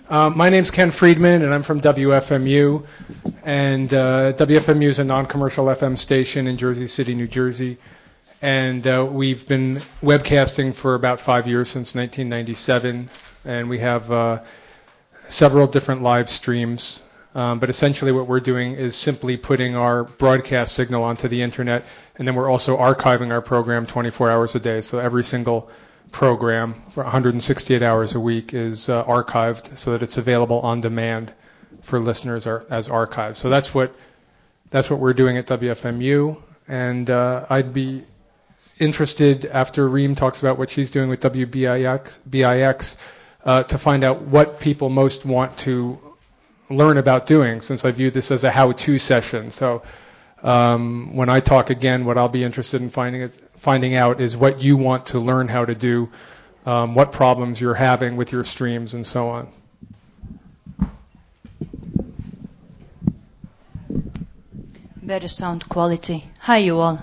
My name's Ken Friedman, and I'm from WFMU. And WFMU is a non-commercial FM station in Jersey City, New Jersey. And we've been webcasting for about 5 years, since 1997. And we have several different live streams. But essentially what we're doing is simply putting our broadcast signal onto the internet, and then we're also archiving our program 24 hours a day. So every single program for 168 hours a week is archived so that it's available on demand for listeners as archives. So that's what we're doing at WFMU. And I'd be interested, after Reem talks about what she's doing with WBIX, to find out what people most want to learn about doing, since I view this as a how-to session. So when I talk again, what I'll be interested in finding out is what you want to learn how to do, what problems you're having with your streams, and so on. Better sound quality. Hi, you all.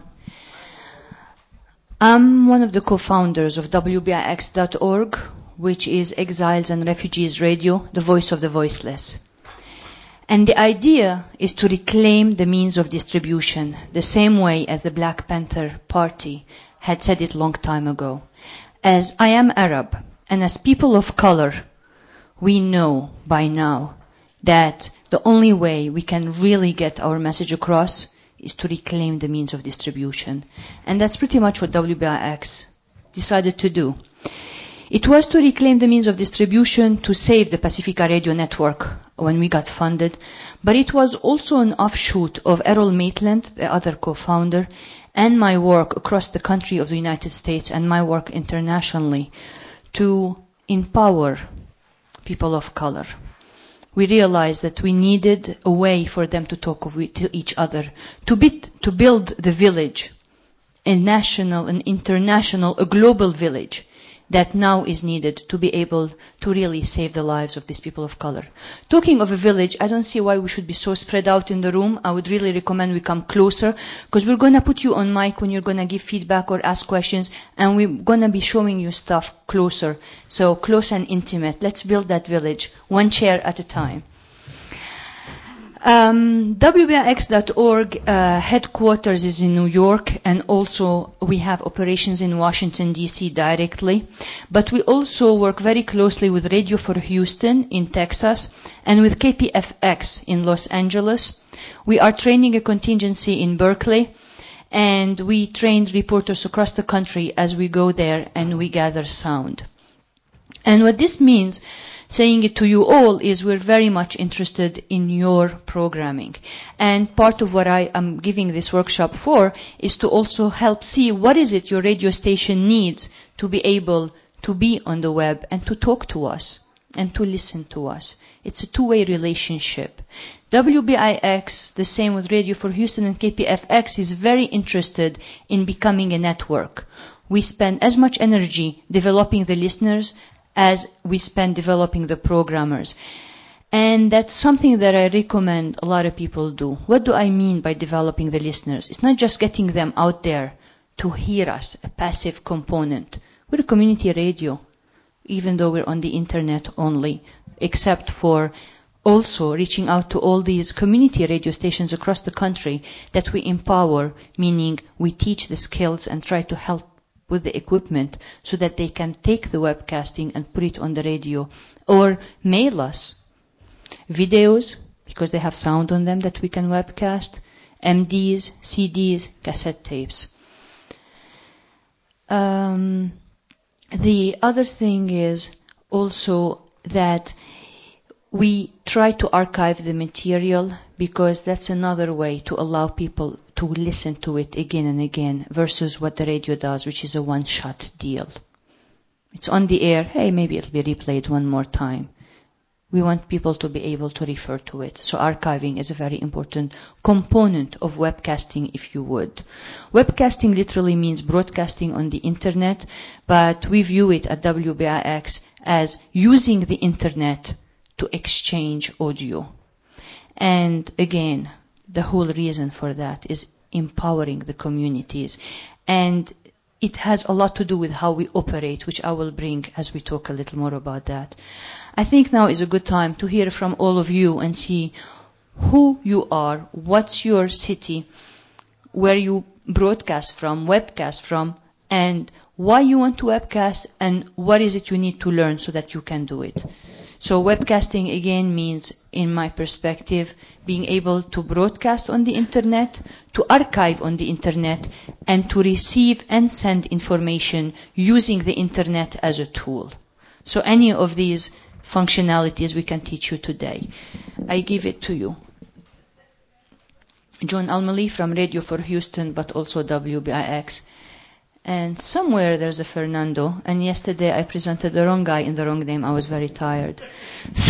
I'm one of the co-founders of WBIX.org, which is Exiles and Refugees Radio, the voice of the voiceless. And the idea is to reclaim the means of distribution, the same way as the Black Panther Party had said it long time ago. As I am Arab, and as people of color, we know by now that the only way we can really get our message across is to reclaim the means of distribution. And that's pretty much what WBIX decided to do. It was to reclaim the means of distribution to save the Pacifica Radio Network when we got funded, but it was also an offshoot of Errol Maitland, the other co-founder, and my work across the country of the United States and my work internationally to empower people of color. We realized that we needed a way for them to talk to each other, to build the village, a national, an international, a global village that now is needed to be able to really save the lives of these people of color. Talking of a village, I don't see why we should be so spread out in the room. I would really recommend we come closer, because we're going to put you on mic when you're going to give feedback or ask questions, and we're going to be showing you stuff closer. So close and intimate. Let's build that village, one chair at a time. WBIX.org headquarters is in New York, and also we have operations in Washington, D.C. directly. But we also work very closely with Radio for Houston in Texas and with KPFX in Los Angeles. We are training a contingency in Berkeley, and we train reporters across the country as we go there and we gather sound. And what this means, saying it to you all, is we're very much interested in your programming. And part of what I am giving this workshop for is to also help see what is it your radio station needs to be able to be on the web and to talk to us and to listen to us. It's a two-way relationship. WBIX, the same with Radio for Houston and KPFX, is very interested in becoming a network. We spend as much energy developing the listeners as we spend developing the programmers. And that's something that I recommend a lot of people do. What do I mean by developing the listeners? It's not just getting them out there to hear us, a passive component. We're a community radio, even though we're on the internet only, except for also reaching out to all these community radio stations across the country that we empower, meaning we teach the skills and try to help with the equipment so that they can take the webcasting and put it on the radio, or mail us videos because they have sound on them that we can webcast, MDs, CDs, cassette tapes. The other thing is also that we try to archive the material, because that's another way to allow people to listen to it again and again versus what the radio does, which is a one-shot deal. It's on the air, hey, maybe it'll be replayed one more time. We want people to be able to refer to it. So archiving is a very important component of webcasting, if you would. Webcasting literally means broadcasting on the internet, but we view it at WBIX as using the internet to exchange audio. And again, the whole reason for that is empowering the communities. And it has a lot to do with how we operate, which I will bring as we talk a little more about that. I think now is a good time to hear from all of you and see who you are, what's your city, where you broadcast from, webcast from, and why you want to webcast, and what is it you need to learn so that you can do it. So webcasting again means, in my perspective, being able to broadcast on the internet, to archive on the internet, and to receive and send information using the internet as a tool. So any of these functionalities we can teach you today. I give it to you. John Almali from Radio for Houston, but also WBIX. And somewhere there's a Fernando, and yesterday I presented the wrong guy in the wrong name. I was very tired. So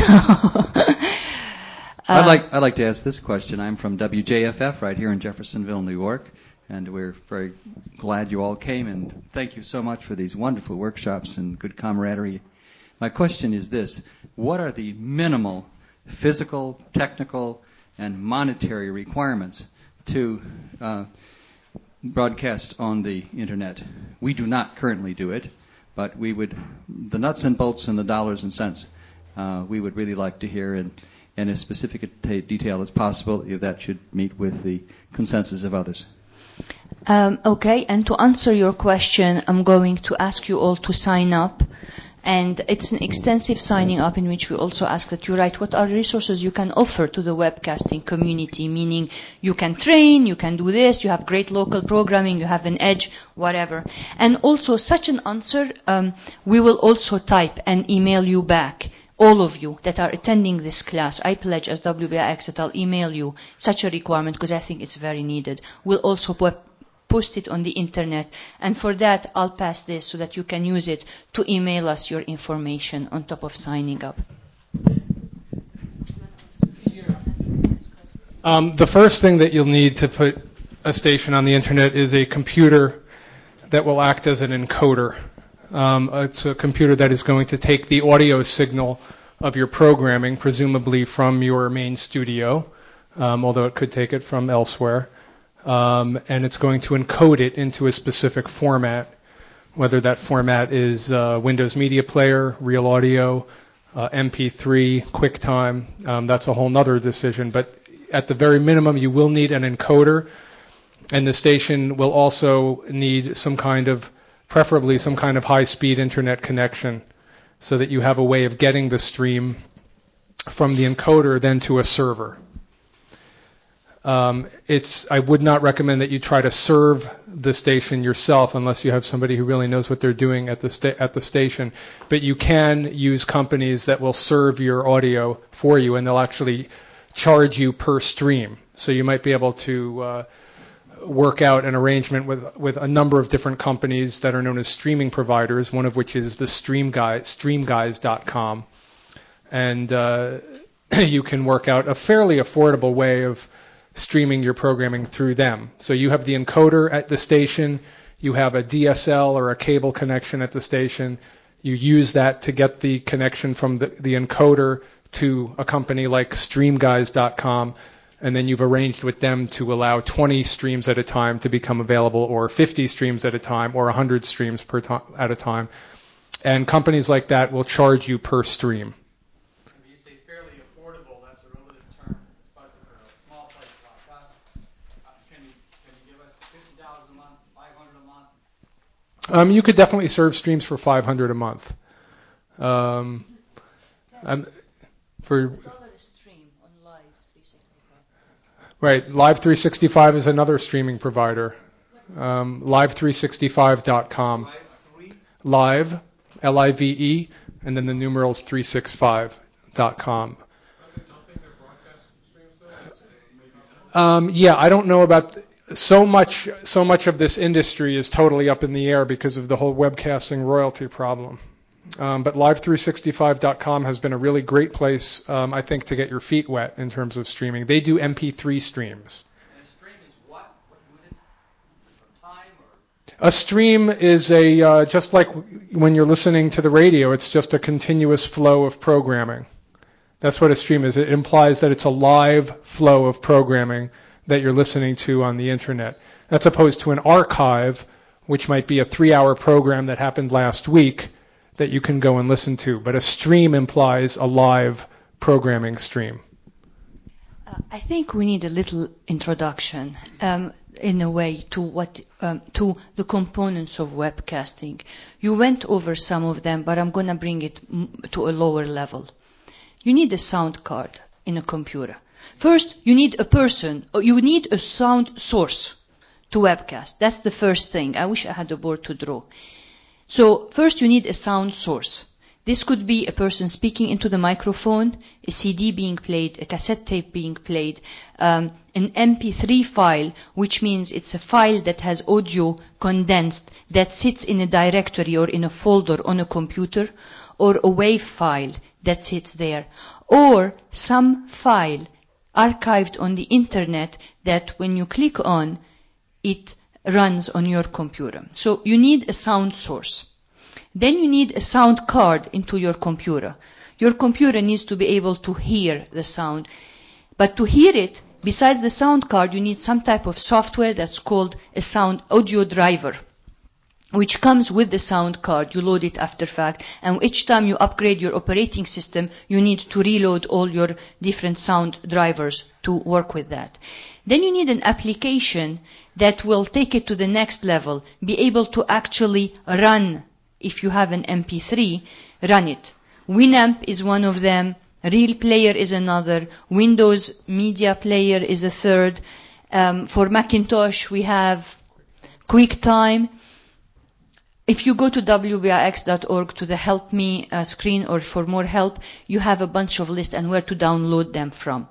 I'd like to ask this question. I'm from WJFF right here in Jeffersonville, New York, and we're very glad you all came, and thank you so much for these wonderful workshops and good camaraderie. My question is this: what are the minimal physical, technical, and monetary requirements to broadcast on the internet? We do not currently do it, but we would, the nuts and bolts and the dollars and cents, we would really like to hear in as specific a detail as possible, if that should meet with the consensus of others. Okay, and to answer your question, I'm going to ask you all to sign up. And it's an extensive signing up in which we also ask that you write what are resources you can offer to the webcasting community, meaning you can train, you can do this, you have great local programming, you have an edge, whatever. And also such an answer, we will also type and email you back, all of you that are attending this class. I pledge as WBIX that I'll email you such a requirement because I think it's very needed. We'll also post it on the internet, and for that I'll pass this so that you can use it to email us your information on top of signing up. The first thing that you'll need to put a station on the internet is a computer that will act as an encoder. It's a computer that is going to take the audio signal of your programming, presumably from your main studio, although it could take it from elsewhere. And it's going to encode it into a specific format, whether that format is Windows Media Player, Real Audio, MP3, QuickTime. That's a whole nother decision. But at the very minimum, you will need an encoder, and the station will also need some kind of, preferably some kind of high-speed internet connection, so that you have a way of getting the stream from the encoder then to a server. I would not recommend that you try to serve the station yourself unless you have somebody who really knows what they're doing at the station. But you can use companies that will serve your audio for you, and they'll actually charge you per stream. So you might be able to work out an arrangement with a number of different companies that are known as streaming providers, one of which is the Streamguys.com. And you can work out a fairly affordable way of streaming your programming through them. So you have the encoder at the station, you have a DSL or a cable connection at the station, you use that to get the connection from the encoder to a company like Streamguys.com, and then you've arranged with them to allow 20 streams at a time to become available, or 50 streams at a time, or 100 streams at a time. And companies like that will charge you per stream. You could definitely serve streams for $500 a month. For $1 a stream on Live 365. Right, Live 365 is another streaming provider. Live365.com. Live, Live, and then the numerals 365.com. Yeah, I don't know about. So much of this industry is totally up in the air because of the whole webcasting royalty problem. But Live365.com has been a really great place, I think, to get your feet wet in terms of streaming. They do MP3 streams. And a stream is what? What unit? Or time? A stream is just like when you're listening to the radio, it's just a continuous flow of programming. That's what a stream is. It implies that it's a live flow of programming that you're listening to on the internet. That's opposed to an archive, which might be a 3-hour program that happened last week that you can go and listen to. But a stream implies a live programming stream. I think we need a little introduction, in a way, to the components of webcasting. You went over some of them, but I'm going to bring it to a lower level. You need a sound card in a computer. First, you need a person, or you need a sound source to webcast. That's the first thing. I wish I had a board to draw. So first you need a sound source. This could be a person speaking into the microphone, a CD being played, a cassette tape being played, an MP3 file, which means it's a file that has audio condensed that sits in a directory or in a folder on a computer, or a WAV file that sits there, or some file archived on the internet that when you click on, it runs on your computer. So you need a sound source. Then you need a sound card into your computer. Your computer needs to be able to hear the sound. But to hear it, besides the sound card, you need some type of software that's called a sound audio driver, which comes with the sound card. You load it after fact, and each time you upgrade your operating system, you need to reload all your different sound drivers to work with that. Then you need an application that will take it to the next level, be able to actually run. If you have an MP3, run it. Winamp is one of them. Real Player is another. Windows Media Player is a third. For Macintosh, we have QuickTime. If you go to wbix.org to the Help Me screen, or for more help, you have a bunch of lists and where to download them from.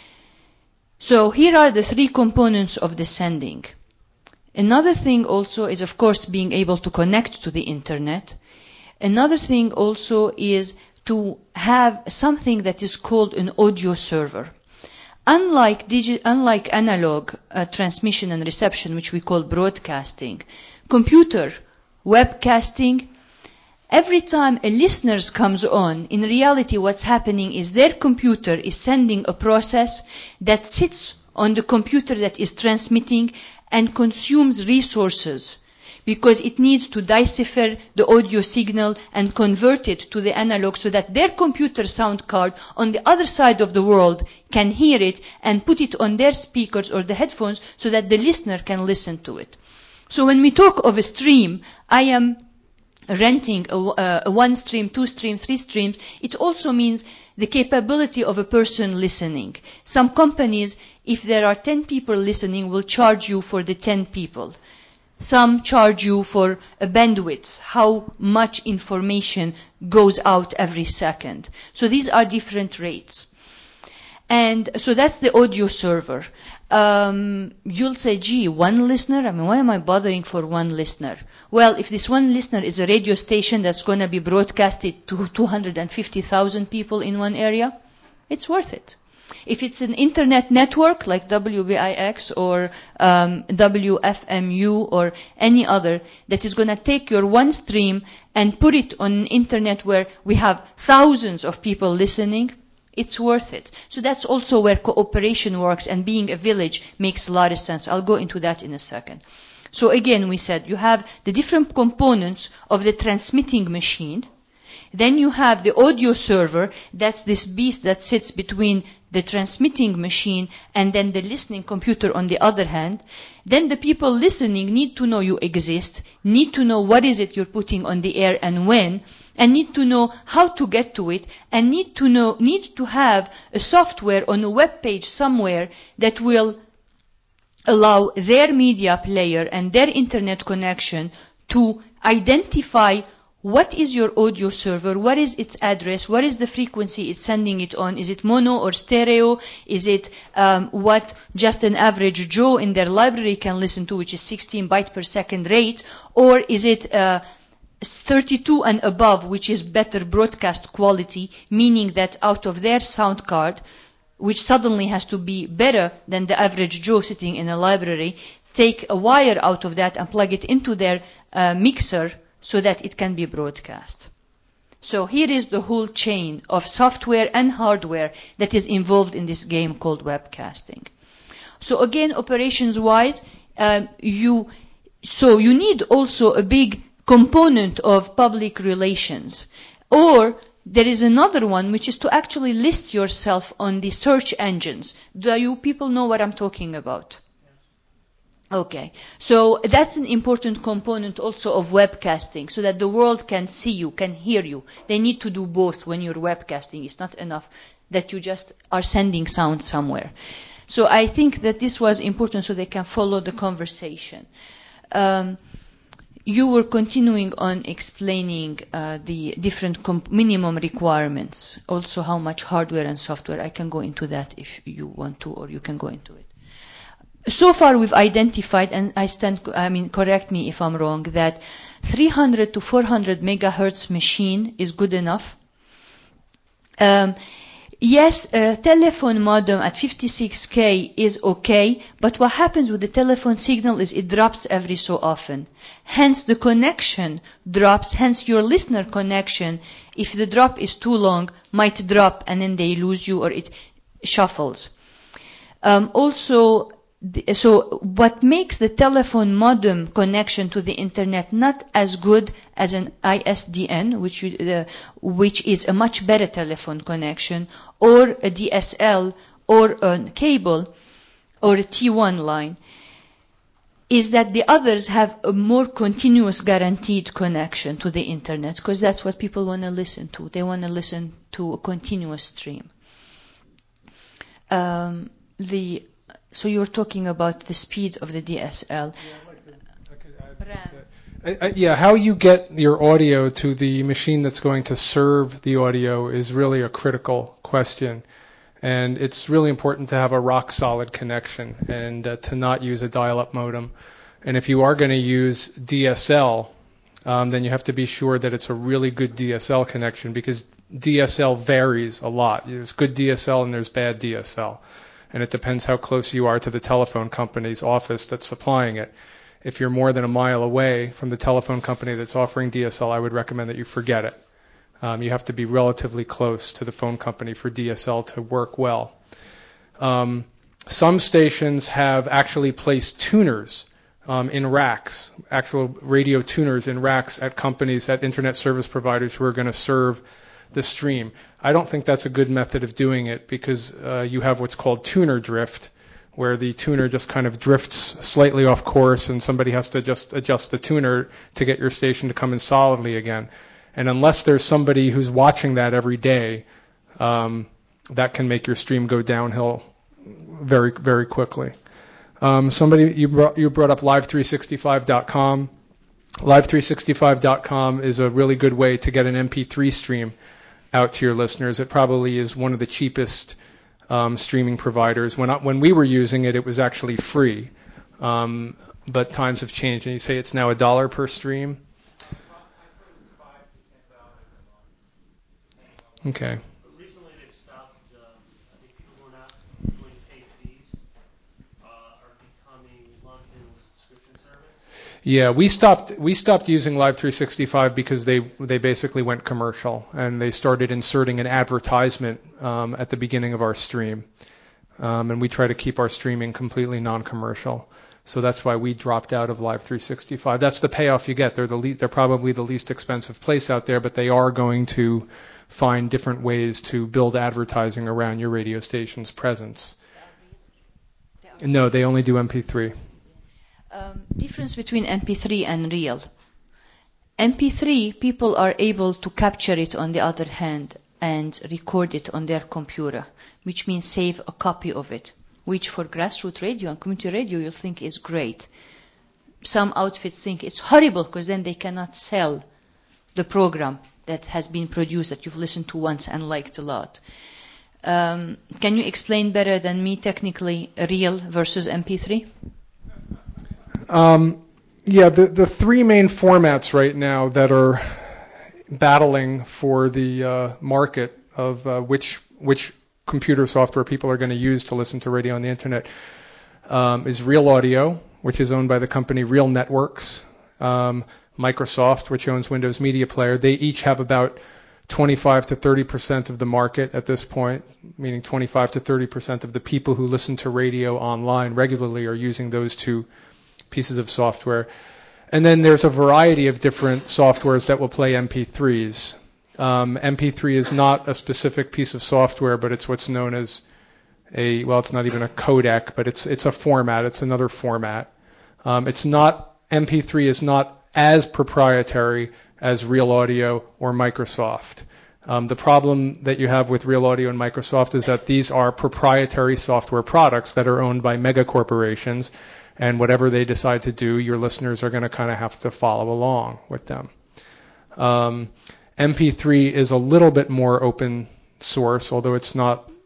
So here are the 3 components of the sending. Another thing also is, of course, being able to connect to the internet. Another thing also is to have something that is called an audio server. Unlike analog transmission and reception, which we call broadcasting, computer webcasting, every time a listener comes on, in reality what's happening is their computer is sending a process that sits on the computer that is transmitting and consumes resources because it needs to decipher the audio signal and convert it to the analog so that their computer sound card on the other side of the world can hear it and put it on their speakers or the headphones so that the listener can listen to it. So when we talk of a stream, I am renting a 1 stream, 2 stream, 3 streams. It also means the capability of a person listening. Some companies, if there are 10 people listening, will charge you for the 10 people. Some charge you for a bandwidth, how much information goes out every second. So these are different rates. And so that's the audio server. You'll say, gee, 1 listener? I mean, why am I bothering for 1 listener? Well, if this 1 listener is a radio station that's going to be broadcasted to 250,000 people in one area, it's worth it. If it's an internet network like WBIX or WFMU or any other that is going to take your 1 stream and put it on internet where we have thousands of people listening, it's worth it. So that's also where cooperation works, and being a village makes a lot of sense. I'll go into that in a second. So again, we said you have the different components of the transmitting machine. Then you have the audio server. That's this beast that sits between the transmitting machine and then the listening computer on the other hand. Then the people listening need to know you exist, need to know what is it you're putting on the air and when, and need to know how to get to it, and need to have a software on a web page somewhere that will allow their media player and their internet connection to identify what is your audio server, what is its address, what is the frequency it's sending it on, is it mono or stereo, is it what just an average Joe in their library can listen to, which is 16 byte per second rate, or is it 32 and above, which is better broadcast quality, meaning that out of their sound card, which suddenly has to be better than the average Joe sitting in a library, take a wire out of that and plug it into their mixer so that it can be broadcast. So here is the whole chain of software and hardware that is involved in this game called webcasting. So again, operations-wise, you So you need also a big component of public relations. Or there is another one, which is to actually list yourself on the search engines. Do you people know what I'm talking about? Okay, so that's an important component also of webcasting, so that the world can see you, can hear you. They need to do both when you're webcasting. It's not enough that you just are sending sound somewhere. So I think that this was important so they can follow the conversation. You were continuing on explaining the different minimum requirements, also how much hardware and software. I can go into that if you want to, or you can go into it. So far we've identified, and correct me if I'm wrong, that 300 to 400 megahertz machine is good enough. Yes, a telephone modem at 56K is okay, but what happens with the telephone signal is it drops every so often. Hence the connection drops, hence your listener connection, if the drop is too long, might drop and then they lose you or it shuffles. So what makes the telephone modem connection to the internet not as good as an ISDN, which is a much better telephone connection, or a DSL, or a cable, or a T1 line, is that the others have a more continuous guaranteed connection to the internet, because that's what people want to listen to. They want to listen to a continuous stream. So you're talking about the speed of the DSL. How you get your audio to the machine that's going to serve the audio is really a critical question. And it's really important to have a rock-solid connection and to not use a dial-up modem. And if you are going to use DSL, then you have to be sure that it's a really good DSL connection, because DSL varies a lot. There's good DSL and there's bad DSL. And it depends how close you are to the telephone company's office that's supplying it. If you're more than a mile away from the telephone company that's offering DSL, I would recommend that you forget it. You have to be relatively close to the phone company for DSL to work well. Some stations have actually placed tuners in racks, actual radio tuners in racks at companies, at internet service providers who are going to serve the stream. I don't think that's a good method of doing it, because you have what's called tuner drift, where the tuner just kind of drifts slightly off course and somebody has to just adjust the tuner to get your station to come in solidly again. And unless there's somebody who's watching that every day, that can make your stream go downhill very, very quickly. You brought up Live365.com. Live365.com is a really good way to get an MP3 stream out to your listeners. It probably is one of the cheapest streaming providers. When we were using it, it was actually free, but times have changed, and you say it's now $1 per stream. Okay. But recently they've stopped. I think people who are not willing to pay fees are becoming lumped in with subscription service. Yeah, we stopped using Live365 because they basically went commercial, and they started inserting an advertisement at the beginning of our stream, and we try to keep our streaming completely non-commercial. So that's why we dropped out of Live365. That's the payoff you get. They're probably the least expensive place out there, but they are going to find different ways to build advertising around your radio station's presence. No, they only do MP3. Difference between MP3 and real. MP3, people are able to capture it on the other hand and record it on their computer, which means save a copy of it, which for grassroots radio and community radio you'll think is great. Some outfits think it's horrible because then they cannot sell the program that has been produced that you've listened to once and liked a lot. Can you explain better than me technically real versus MP3? The three main formats right now that are battling for the market of which computer software people are going to use to listen to radio on the internet is Real Audio, which is owned by the company Real Networks, Microsoft, which owns Windows Media Player. They each have about 25 to 30% of the market at this point, meaning 25 to 30% of the people who listen to radio online regularly are using those two pieces of software. And then there's a variety of different softwares that will play MP3s. MP3 is not a specific piece of software, but it's what's known as it's not even a codec, but it's a format. It's another format. MP3 is not as proprietary as Real Audio or Microsoft. The problem that you have with Real Audio and Microsoft is that these are proprietary software products that are owned by mega corporations, and whatever they decide to do, your listeners are going to kind of have to follow along with them. MP3 is a little bit more open source, although it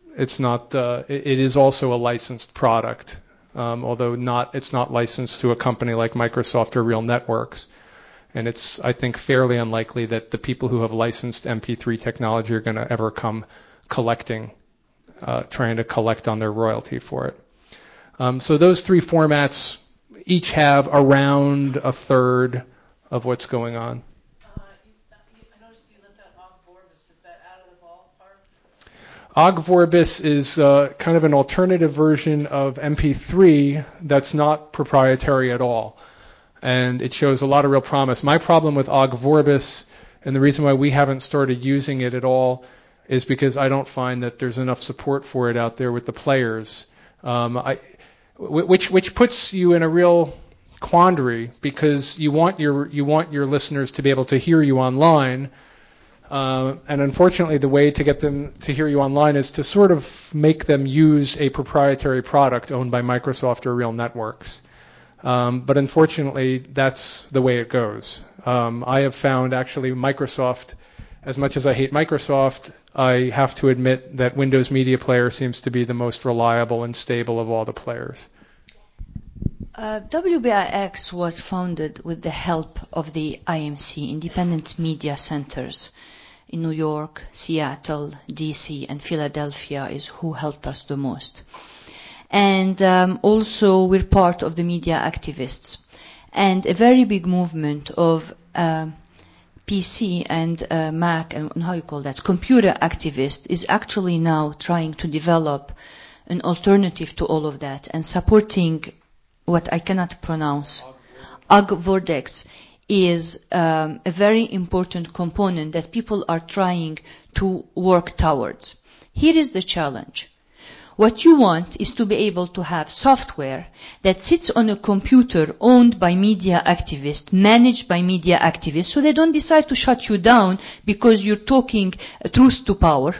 is also a licensed product, although it's not licensed to a company like Microsoft or Real Networks. And it's, I think, fairly unlikely that the people who have licensed MP3 technology are going to ever come trying to collect on their royalty for it. So those three formats each have around a third of what's going on. I noticed you left out Ogg Vorbis. Is that out of the ballpark? Ogg Vorbis is kind of an alternative version of MP3 that's not proprietary at all. And it shows a lot of real promise. My problem with Ogg Vorbis, and the reason why we haven't started using it at all, is because I don't find that there's enough support for it out there with the players. Which puts you in a real quandary, because you want your listeners to be able to hear you online, and unfortunately the way to get them to hear you online is to sort of make them use a proprietary product owned by Microsoft or Real Networks. But unfortunately that's the way it goes. I have found actually Microsoft, as much as I hate Microsoft, I have to admit that Windows Media Player seems to be the most reliable and stable of all the players. WBIX was founded with the help of the IMC, Independent Media Centers, in New York, Seattle, DC, and Philadelphia is who helped us the most. And also we're part of the media activists. And a very big movement of PC and Mac, and how you call that, computer activists, is actually now trying to develop an alternative to all of that and supporting what I cannot pronounce. Ogg Vorbis is a very important component that people are trying to work towards. Here is the challenge. What you want is to be able to have software that sits on a computer owned by media activists, managed by media activists, so they don't decide to shut you down because you're talking truth to power.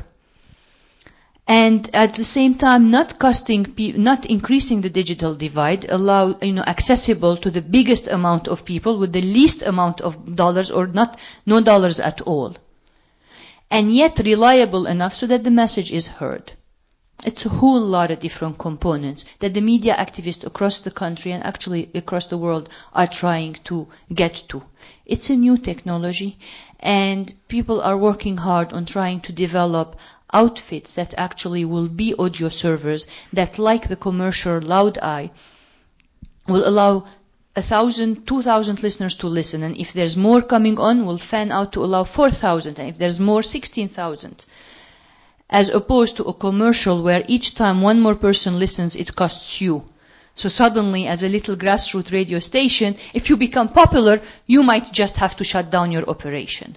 And at the same time, not increasing the digital divide, accessible to the biggest amount of people with the least amount of dollars, or no dollars at all. And yet reliable enough so that the message is heard. It's a whole lot of different components that the media activists across the country and actually across the world are trying to get to. It's a new technology, and people are working hard on trying to develop outfits that actually will be audio servers that, like the commercial Loud Eye, will allow 1,000, 2,000 listeners to listen. And if there's more coming on, will fan out to allow 4,000. And if there's more, 16,000. As opposed to a commercial where each time one more person listens, it costs you. So suddenly, as a little grassroots radio station, if you become popular, you might just have to shut down your operation.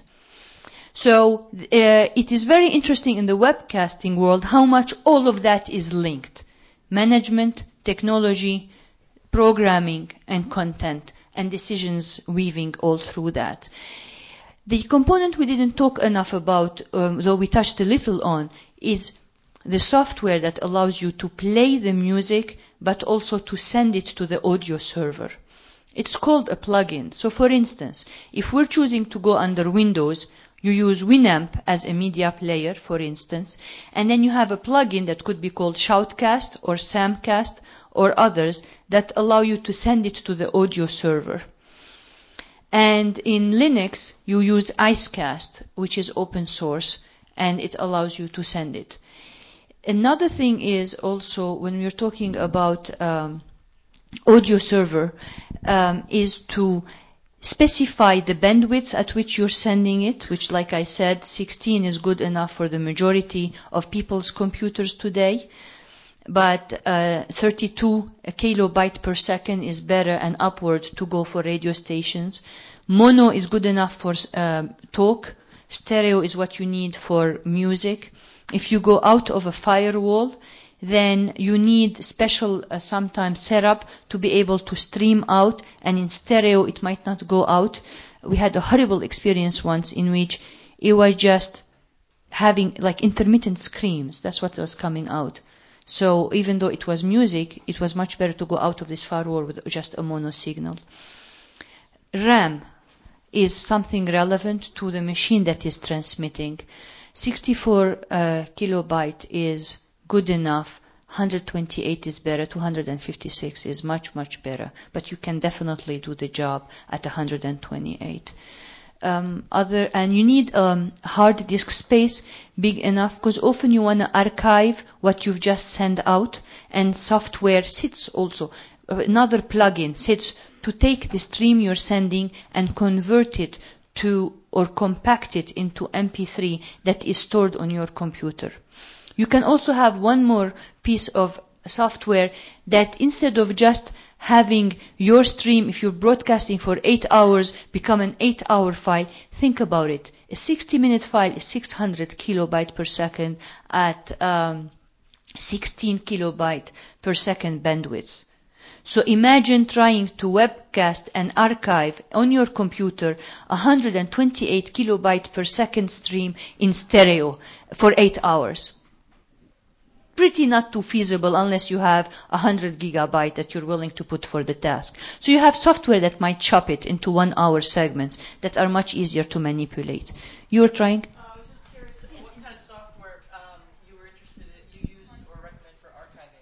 So it is very interesting in the webcasting world how much all of that is linked. Management, technology, programming, and content, and decisions weaving all through that. The component we didn't talk enough about, though we touched a little on, is the software that allows you to play the music, but also to send it to the audio server. It's called a plugin. So for instance, if we're choosing to go under Windows, you use Winamp as a media player, for instance, and then you have a plugin that could be called Shoutcast or Samcast or others that allow you to send it to the audio server. And in Linux, you use Icecast, which is open source, and it allows you to send it. Another thing is also, when we're talking about audio server, is to specify the bandwidth at which you're sending it, which, like I said, 16 is good enough for the majority of people's computers today. but 32 kilobyte per second is better and upward to go for radio stations. Mono is good enough for talk. Stereo is what you need for music. If you go out of a firewall, then you need special sometimes setup to be able to stream out, and in stereo it might not go out. We had a horrible experience once in which it was just having like intermittent screams. That's what was coming out. So even though it was music, it was much better to go out of this firewall with just a mono signal. RAM is something relevant to the machine that is transmitting. 64 kilobyte is good enough. 128 is better. 256 is much, much better. But you can definitely do the job at 128. And you need hard disk space big enough, because often you want to archive what you've just sent out, and software sits also. Another plugin sits to take the stream you're sending and convert it to or compact it into MP3 that is stored on your computer. You can also have one more piece of software that instead of just having your stream, if you're broadcasting for 8 hours, become an 8-hour file, think about it. A 60-minute file is 600 kilobyte per second at 16 kilobyte per second bandwidth. So imagine trying to webcast and archive on your computer 128 kilobyte per second stream in stereo for 8 hours. Pretty not too feasible unless you have 100 gigabyte that you're willing to put for the task. So you have software that might chop it into 1 hour segments that are much easier to manipulate. You're trying? I was just curious what kind of software you were interested in, you use or recommend for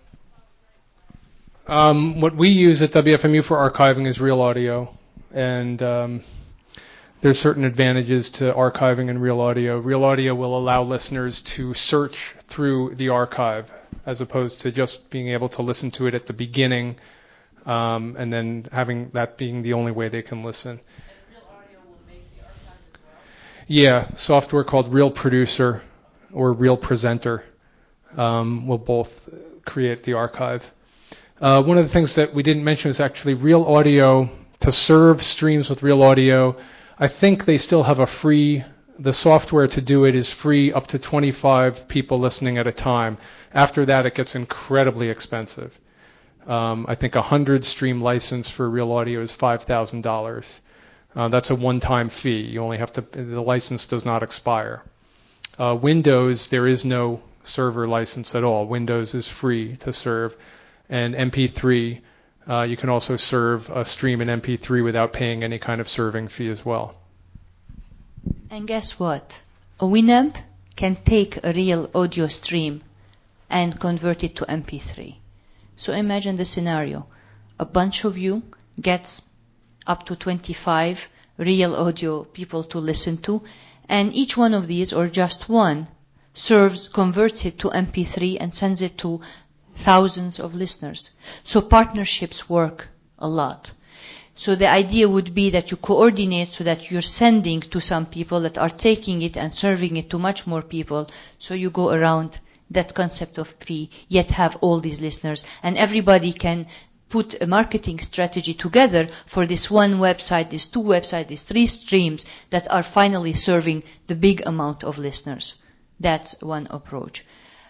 archiving. What we use at WFMU for archiving is Real Audio, and there's certain advantages to archiving in Real Audio. Real Audio will allow listeners to search through the archive as opposed to just being able to listen to it at the beginning and then having that being the only way they can listen. And Real Audio will make the archive as well? Yeah, software called Real Producer or Real Presenter will both create the archive. One of the things that we didn't mention is actually Real Audio. To serve streams with Real Audio, I think they still have the software to do it is free up to 25 people listening at a time. After that, it gets incredibly expensive. I think 100 stream license for Real Audio is $5,000. That's a one-time fee. You only have to, the license does not expire. Windows, there is no server license at all. Windows is free to serve. And MP3, you can also serve a stream in MP3 without paying any kind of serving fee as well. And guess what? A Winamp can take a real audio stream and convert it to MP3. So imagine the scenario. A bunch of you gets up to 25 real audio people to listen to, and each one of these, or just one, converts it to MP3 and sends it to thousands of listeners. So partnerships work a lot. So the idea would be that you coordinate so that you're sending to some people that are taking it and serving it to much more people. So you go around that concept of fee, yet have all these listeners. And everybody can put a marketing strategy together for this one website, these two websites, these three streams that are finally serving the big amount of listeners. That's one approach.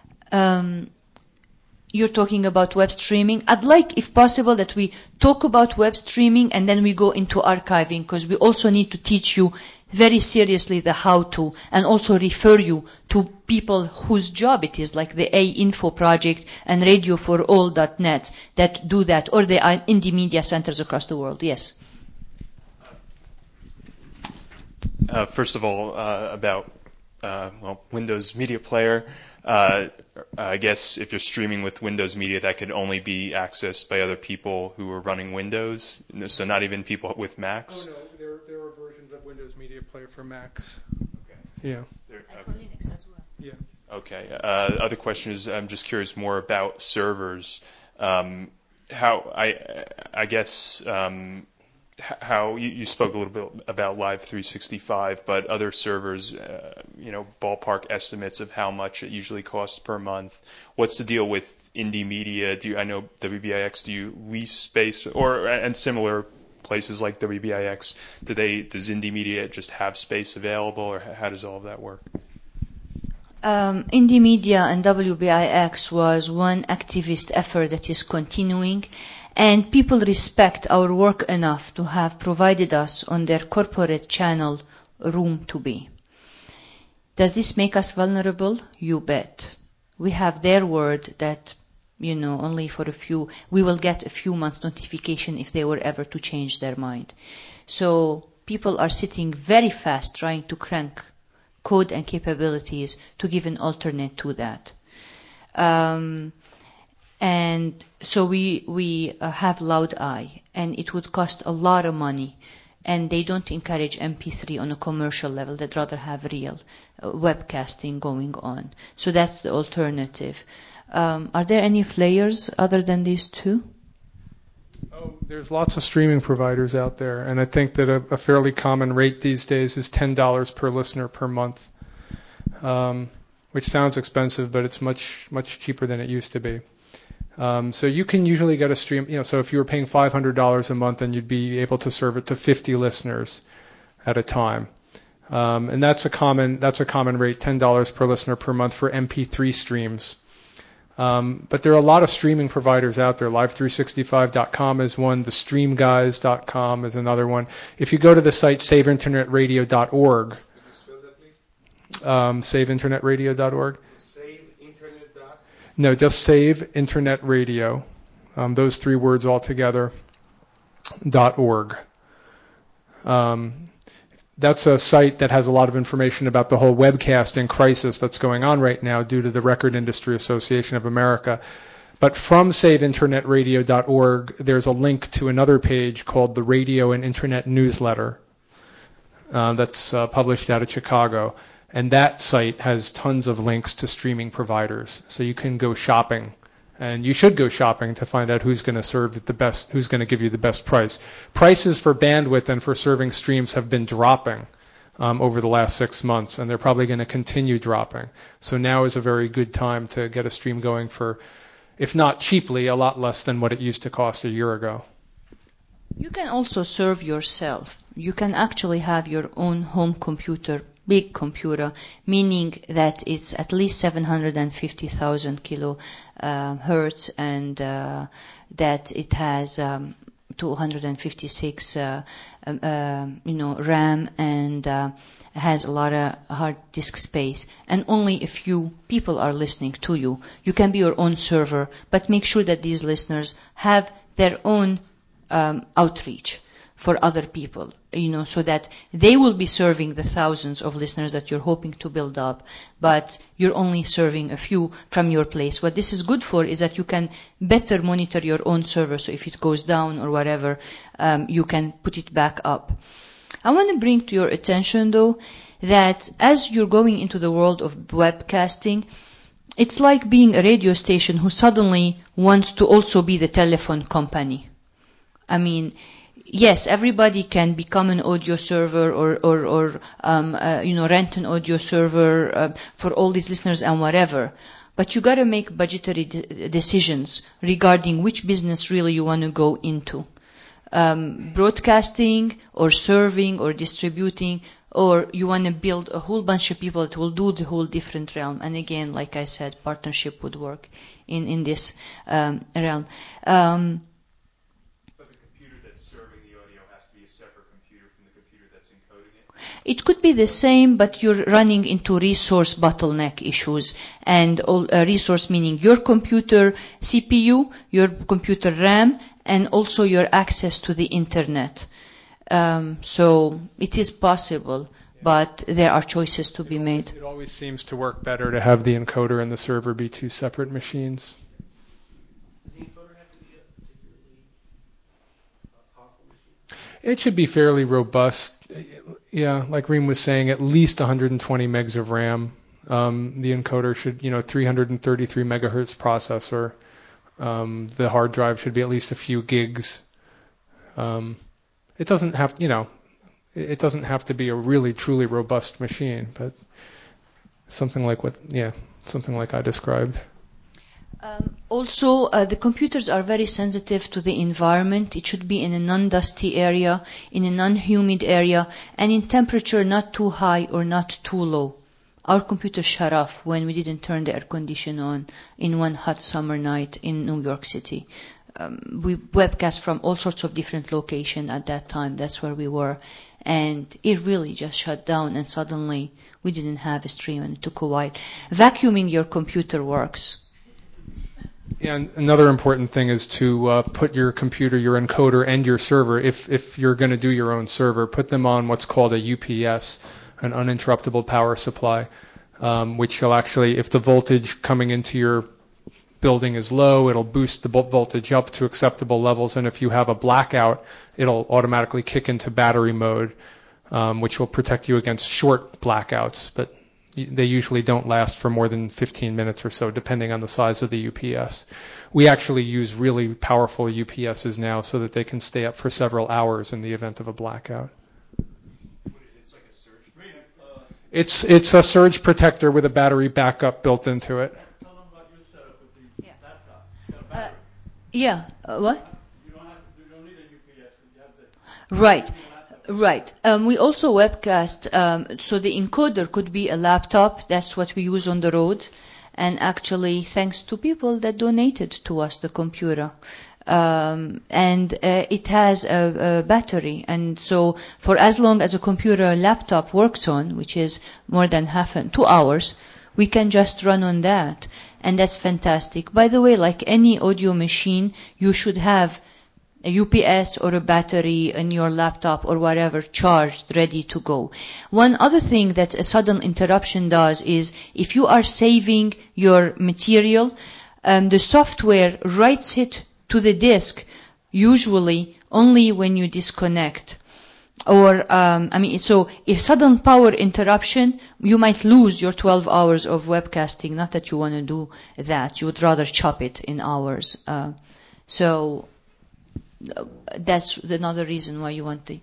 You're talking about web streaming. I'd like, if possible, that we talk about web streaming and then we go into archiving, because we also need to teach you very seriously the how-to and also refer you to people whose job it is, like the A-Info project and radioforall.net that do that, or the indie media centers across the world. Yes? First of all, about Windows Media Player. I guess if you're streaming with Windows Media, that could only be accessed by other people who are running Windows, so not even people with Macs? Oh, no, there are versions of Windows Media Player for Macs. Okay. Yeah. And for Linux as well. Yeah. Okay. Other question is, I'm just curious more about servers. How how you spoke a little bit about Live 365, but other servers, ballpark estimates of how much it usually costs per month. What's the deal with Indie Media? I know WBIX, do you lease space and similar places like WBIX? Does Indie Media just have space available, or how does all of that work? Indie Media and WBIX was one activist effort that is continuing, and people respect our work enough to have provided us on their corporate channel room to be. Does this make us vulnerable? You bet. We have their word that, only for we will get a few months notification if they were ever to change their mind. So people are sitting very fast trying to crank code and capabilities to give an alternate to that. And so we have LoudEye, and it would cost a lot of money, and they don't encourage MP3 on a commercial level. They'd rather have real webcasting going on. So that's the alternative. Are there any players other than these two? Oh, there's lots of streaming providers out there, and I think that a fairly common rate these days is $10 per listener per month, which sounds expensive, but it's much, much cheaper than it used to be. So you can usually get a stream, so if you were paying $500 a month, then you'd be able to serve it to 50 listeners at a time. And that's a common rate, $10 per listener per month for MP3 streams. But there are a lot of streaming providers out there. Live365.com is one. TheStreamGuys.com is another one. If you go to the site saveinternetradio.org, Could you spell that, please? Saveinternetradio.org. Save Internet dot? No, just Save Internet Radio. Those three words all together. .org. That's a site that has a lot of information about the whole webcasting crisis that's going on right now due to the Record Industry Association of America. But from saveinternetradio.org, there's a link to another page called the Radio and Internet Newsletter that's published out of Chicago. And that site has tons of links to streaming providers. So you can go shopping. And you should go shopping to find out who's going to serve the best, who's going to give you the best price. Prices for bandwidth and for serving streams have been dropping over the last 6 months, and they're probably going to continue dropping. So now is a very good time to get a stream going for, if not cheaply, a lot less than what it used to cost a year ago. You can also serve yourself. You can actually have your own home computer, big computer, meaning that it's at least 750,000 kilohertz and that it has 256 RAM and has a lot of hard disk space, and only a few people are listening to you. You can be your own server, but make sure that these listeners have their own outreach for other people, so that they will be serving the thousands of listeners that you're hoping to build up, but you're only serving a few from your place. What this is good for is that you can better monitor your own server, so if it goes down or whatever, you can put it back up. I want to bring to your attention, though, that as you're going into the world of webcasting, it's like being a radio station who suddenly wants to also be the telephone company. I mean, yes, everybody can become an audio server or rent an audio server for all these listeners and whatever. But you got to make budgetary decisions regarding which business really you want to go into. Broadcasting or serving or distributing, or you want to build a whole bunch of people that will do the whole different realm. And again, like I said, partnership would work in this realm. It could be the same, but you're running into resource bottleneck issues. And resource meaning your computer CPU, your computer RAM, and also your access to the internet. So it is possible, but there are choices to be made. It always seems to work better to have the encoder and the server be two separate machines. Does the encoder have to be a particularly powerful machine? It should be fairly robust. Yeah, like Reem was saying, at least 120 megs of RAM. The encoder should, 333 megahertz processor. The hard drive should be at least a few gigs. it doesn't have, it doesn't have to be a really truly robust machine, but something like I described. Also, the computers are very sensitive to the environment. It should be in a non-dusty area, in a non-humid area, and in temperature not too high or not too low. Our computer shut off when we didn't turn the air conditioner on in one hot summer night in New York City. We webcast from all sorts of different locations at that time. That's where we were. And it really just shut down, and suddenly we didn't have a stream, and it took a while. Vacuuming your computer works. Yeah, and another important thing is to put your computer, your encoder, and your server, if you're going to do your own server, put them on what's called a UPS, an uninterruptible power supply, which will actually, if the voltage coming into your building is low, it'll boost the voltage up to acceptable levels, and if you have a blackout, it'll automatically kick into battery mode, which will protect you against short blackouts, but they usually don't last for more than 15 minutes or so, depending on the size of the UPS. We actually use really powerful UPSs now so that they can stay up for several hours in the event of a blackout. It's like a surge. It's a surge protector with a battery backup built into it. Tell them about your setup with the laptop. It's got a battery. What? You don't need a UPS. You have the Right. Right. We also webcast, so the encoder could be a laptop. That's what we use on the road. And actually, thanks to people that donated to us the computer. And it has a battery. And so for as long as a computer laptop works on, which is more than 2 hours, we can just run on that. And that's fantastic. By the way, like any audio machine, you should have a UPS or a battery in your laptop or whatever charged, ready to go. One other thing that a sudden interruption does is if you are saving your material, the software writes it to the disk, usually only when you disconnect. Or, so if sudden power interruption, you might lose your 12 hours of webcasting. Not that you want to do that. You would rather chop it in hours. So that's another reason why you want to.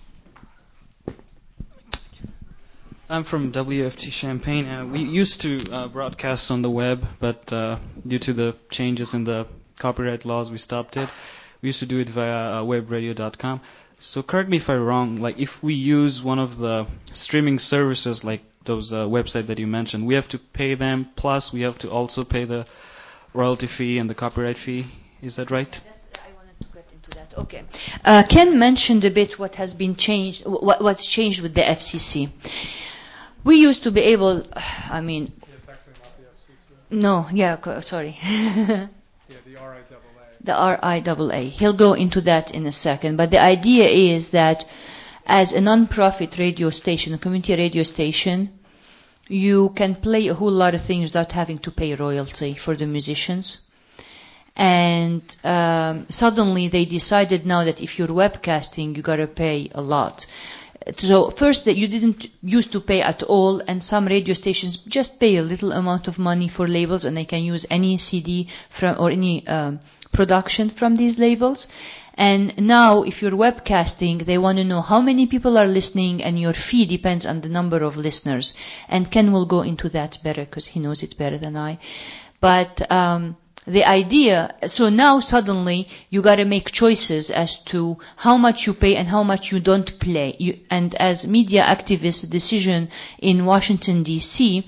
I'm from WFT Champaign. We used to broadcast on the web, but due to the changes in the copyright laws, we stopped it. We used to do it via webradio.com. So correct me if I'm wrong, like if we use one of the streaming services like those websites that you mentioned, we have to pay them, plus we have to also pay the royalty fee and the copyright fee. Is that right? I wanted to get into that. Okay. Ken mentioned a bit what has been changed, what's changed with the FCC. We used to be able, It's actually not the FCC. No, yeah, sorry. Yeah, the RIAA. The RIAA. He'll go into that in a second. But the idea is that as a non-profit radio station, a community radio station, you can play a whole lot of things without having to pay royalty for the musicians. And suddenly they decided now that if you're webcasting, you got to pay a lot. So first that you didn't used to pay at all, and some radio stations just pay a little amount of money for labels, and they can use any CD from or any production from these labels. And now if you're webcasting, they want to know how many people are listening, and your fee depends on the number of listeners. And Ken will go into that better because he knows it better than I. But the idea, so now suddenly you got to make choices as to how much you pay and how much you don't pay. And as media activists, the decision in Washington, D.C.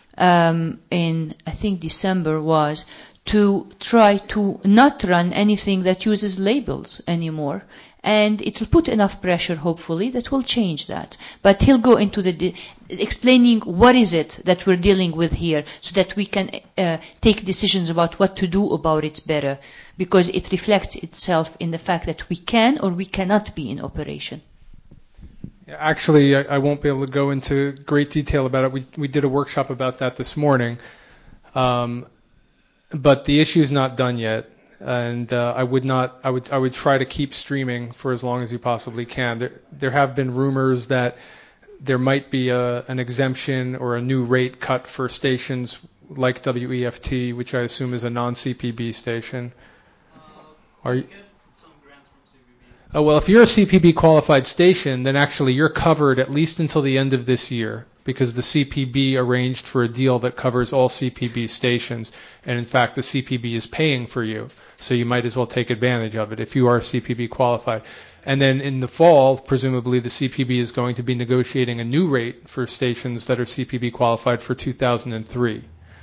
In, I think, December was to try to not run anything that uses labels anymore. And it will put enough pressure, hopefully, that will change that. But he'll go into the explaining what is it that we're dealing with here so that we can take decisions about what to do about it better, because it reflects itself in the fact that we can or we cannot be in operation. Yeah, actually, I won't be able to go into great detail about it. We did a workshop about that this morning. But the issue is not done yet. And I would try to keep streaming for as long as you possibly can. There have been rumors that there might be an exemption or a new rate cut for stations like WEFT, which I assume is a non-CPB station. We get some grants from Well, if you're a CPB qualified station, then actually you're covered at least until the end of this year, because the CPB arranged for a deal that covers all CPB stations, and in fact the CPB is paying for you, so you might as well take advantage of it if you are CPB qualified. And then in the fall, presumably the CPB is going to be negotiating a new rate for stations that are CPB qualified for 2003.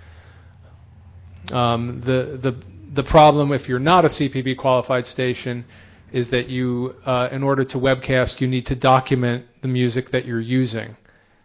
The problem if you're not a CPB qualified station is that you, in order to webcast, you need to document the music that you're using.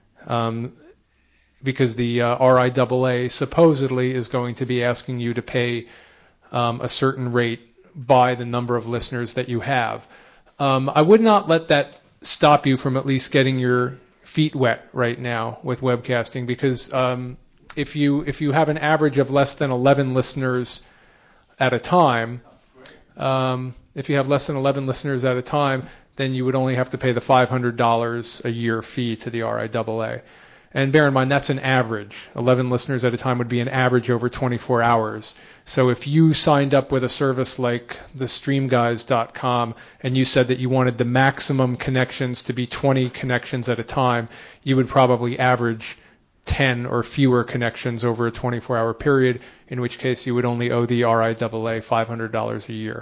Because the RIAA supposedly is going to be asking you to pay a certain rate by the number of listeners that you have. I would not let that stop you from at least getting your feet wet right now with webcasting, because if you have an average of less than 11 listeners at a time, if you have less than 11 listeners at a time, then you would only have to pay the $500 a year fee to the RIAA. And bear in mind, that's an average. 11 listeners at a time would be an average over 24 hours. So if you signed up with a service like thestreamguys.com and you said that you wanted the maximum connections to be 20 connections at a time, you would probably average 10 or fewer connections over a 24-hour period, in which case you would only owe the RIAA $500 a year.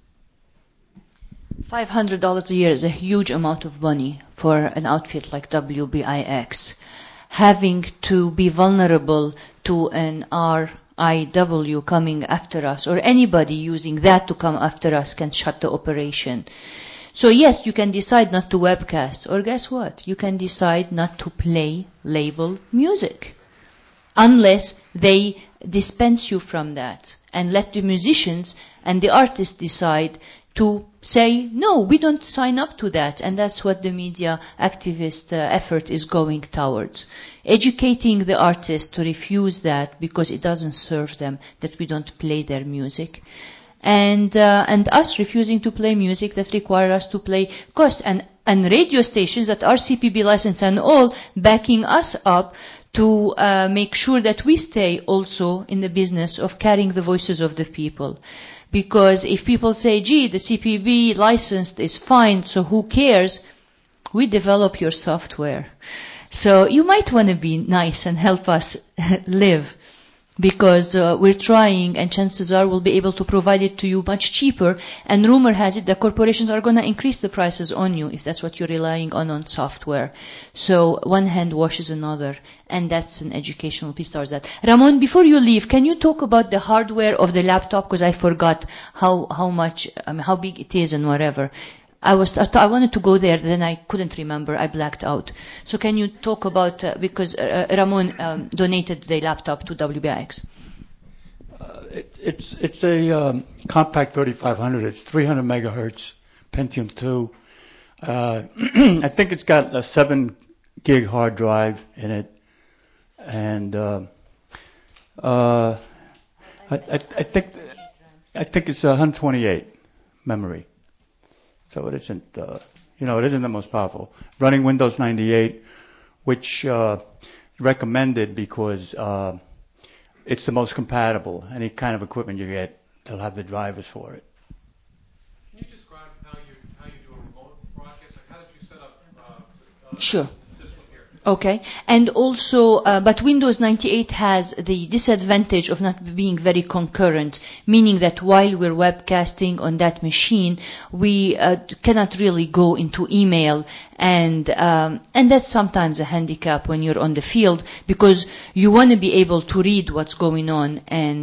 $500 a year is a huge amount of money for an outfit like WBIX. Having to be vulnerable to an RIAA coming after us, or anybody using that to come after us, can shut the operation. So yes, you can decide not to webcast, or guess what? You can decide not to play label music, unless they dispense you from that, and let the musicians and the artists decide to say, no, we don't sign up to that. And that's what the media activist effort is going towards. Educating the artists to refuse that because it doesn't serve them, that we don't play their music. And us refusing to play music that require us to play cost. And radio stations that are CPB licensed and all backing us up to make sure that we stay also in the business of carrying the voices of the people. Because if people say, gee, the CPB licensed is fine, so who cares? We develop your software. So you might want to be nice and help us live, because we're trying, and chances are we'll be able to provide it to you much cheaper. And rumor has it that corporations are going to increase the prices on you if that's what you're relying on software. So one hand washes another, and that's an educational piece towards that. Ramon, before you leave, can you talk about the hardware of the laptop? Because I forgot how much, how big it is and whatever. I wanted to go there, then I couldn't remember. I blacked out. So can you talk about, because Ramon donated the laptop to WBIX. It's a compact 3500. It's 300 megahertz, Pentium 2. I think it's got a 7 gig hard drive in it. And I think it's 128 memory. So it isn't, it isn't the most powerful. Running Windows 98, which recommended because it's the most compatible. Any kind of equipment you get, they'll have the drivers for it. Can you describe how you do a remote broadcast? How did you set up? Sure. Okay. And also, but Windows 98 has the disadvantage of not being very concurrent, meaning that while we're webcasting on that machine, we cannot really go into email, and that's sometimes a handicap when you're on the field, because you want to be able to read what's going on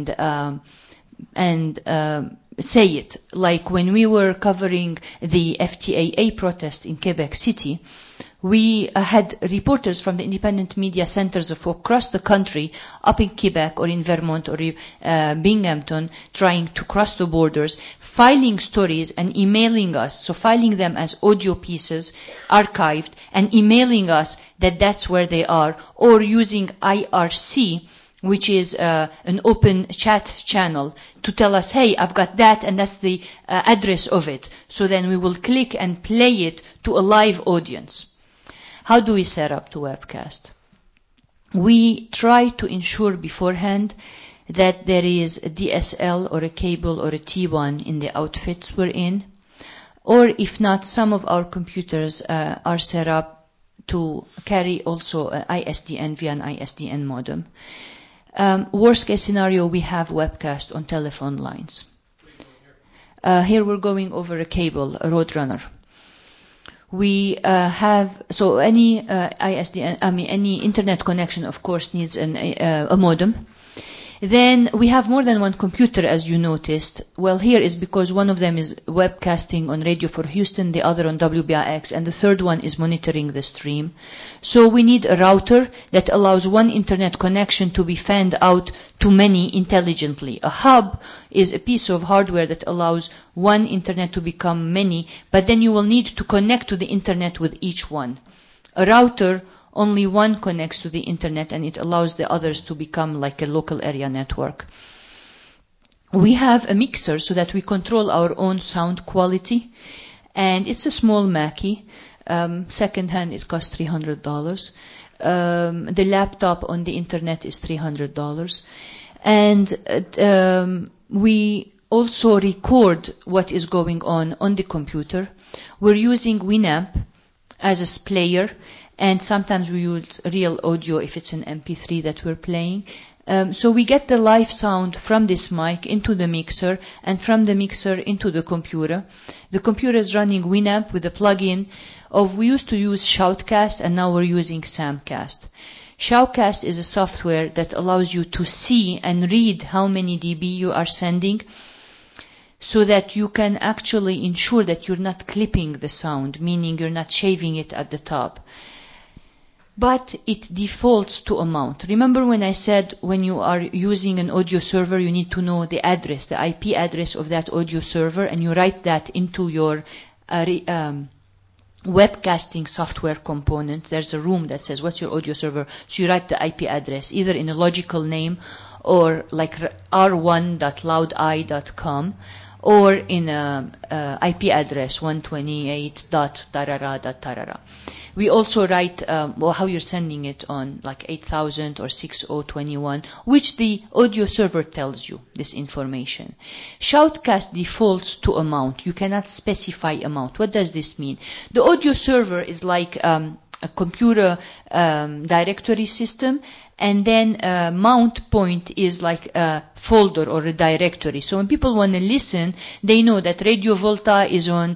and say it. Like when we were covering the FTAA protest in Quebec City, we had reporters from the independent media centers of across the country, up in Quebec or in Vermont or Binghamton, trying to cross the borders, filing stories and emailing us, so filing them as audio pieces, archived, and emailing us that that's where they are, or using IRC, which is an open chat channel, to tell us, hey, I've got that, and that's the address of it. So then we will click and play it to a live audience. How do we set up to webcast? We try to ensure beforehand that there is a DSL or a cable or a T1 in the outfit we're in. Or if not, some of our computers are set up to carry also ISDN via an ISDN modem. Worst case scenario, we have webcast on telephone lines. Here we're going over a cable, a Roadrunner. We have, so any ISDN, any internet connection, of course, needs a modem. Then we have more than one computer, as you noticed. Well, here is because one of them is webcasting on Radio for Houston, the other on WBIX, and the third one is monitoring the stream. So we need a router that allows one internet connection to be fanned out to many intelligently. A hub is a piece of hardware that allows one internet to become many, but then you will need to connect to the internet with each one. A router, only one connects to the internet and it allows the others to become like a local area network. We have a mixer so that we control our own sound quality, and it's a small Mackie. Second-hand, it costs $300. The laptop on the internet is $300. And we also record what is going on the computer. We're using Winamp as a player, and sometimes we use real audio if it's an MP3 that we're playing. So we get the live sound from this mic into the mixer, and from the mixer into the computer. The computer is running Winamp with a plugin of, we used to use Shoutcast, and now we're using Samcast. Shoutcast is a software that allows you to see and read how many dB you are sending, so that you can actually ensure that you're not clipping the sound, meaning you're not shaving it at the top. But it defaults to amount. Remember when I said when you are using an audio server, you need to know the address, the IP address of that audio server, and you write that into your webcasting software component. There's a room that says, what's your audio server? So you write the IP address, either in a logical name or like r1.loudi.com, or in a IP address 128.tarara.tarara. We also write how you're sending it on like 8000 or 6021, which the audio server tells you this information. Shoutcast defaults to amount. You cannot specify amount. What does this mean? The audio server is like a computer directory system, and then mount point is like a folder or a directory. So when people want to listen, they know that Radio Volta is on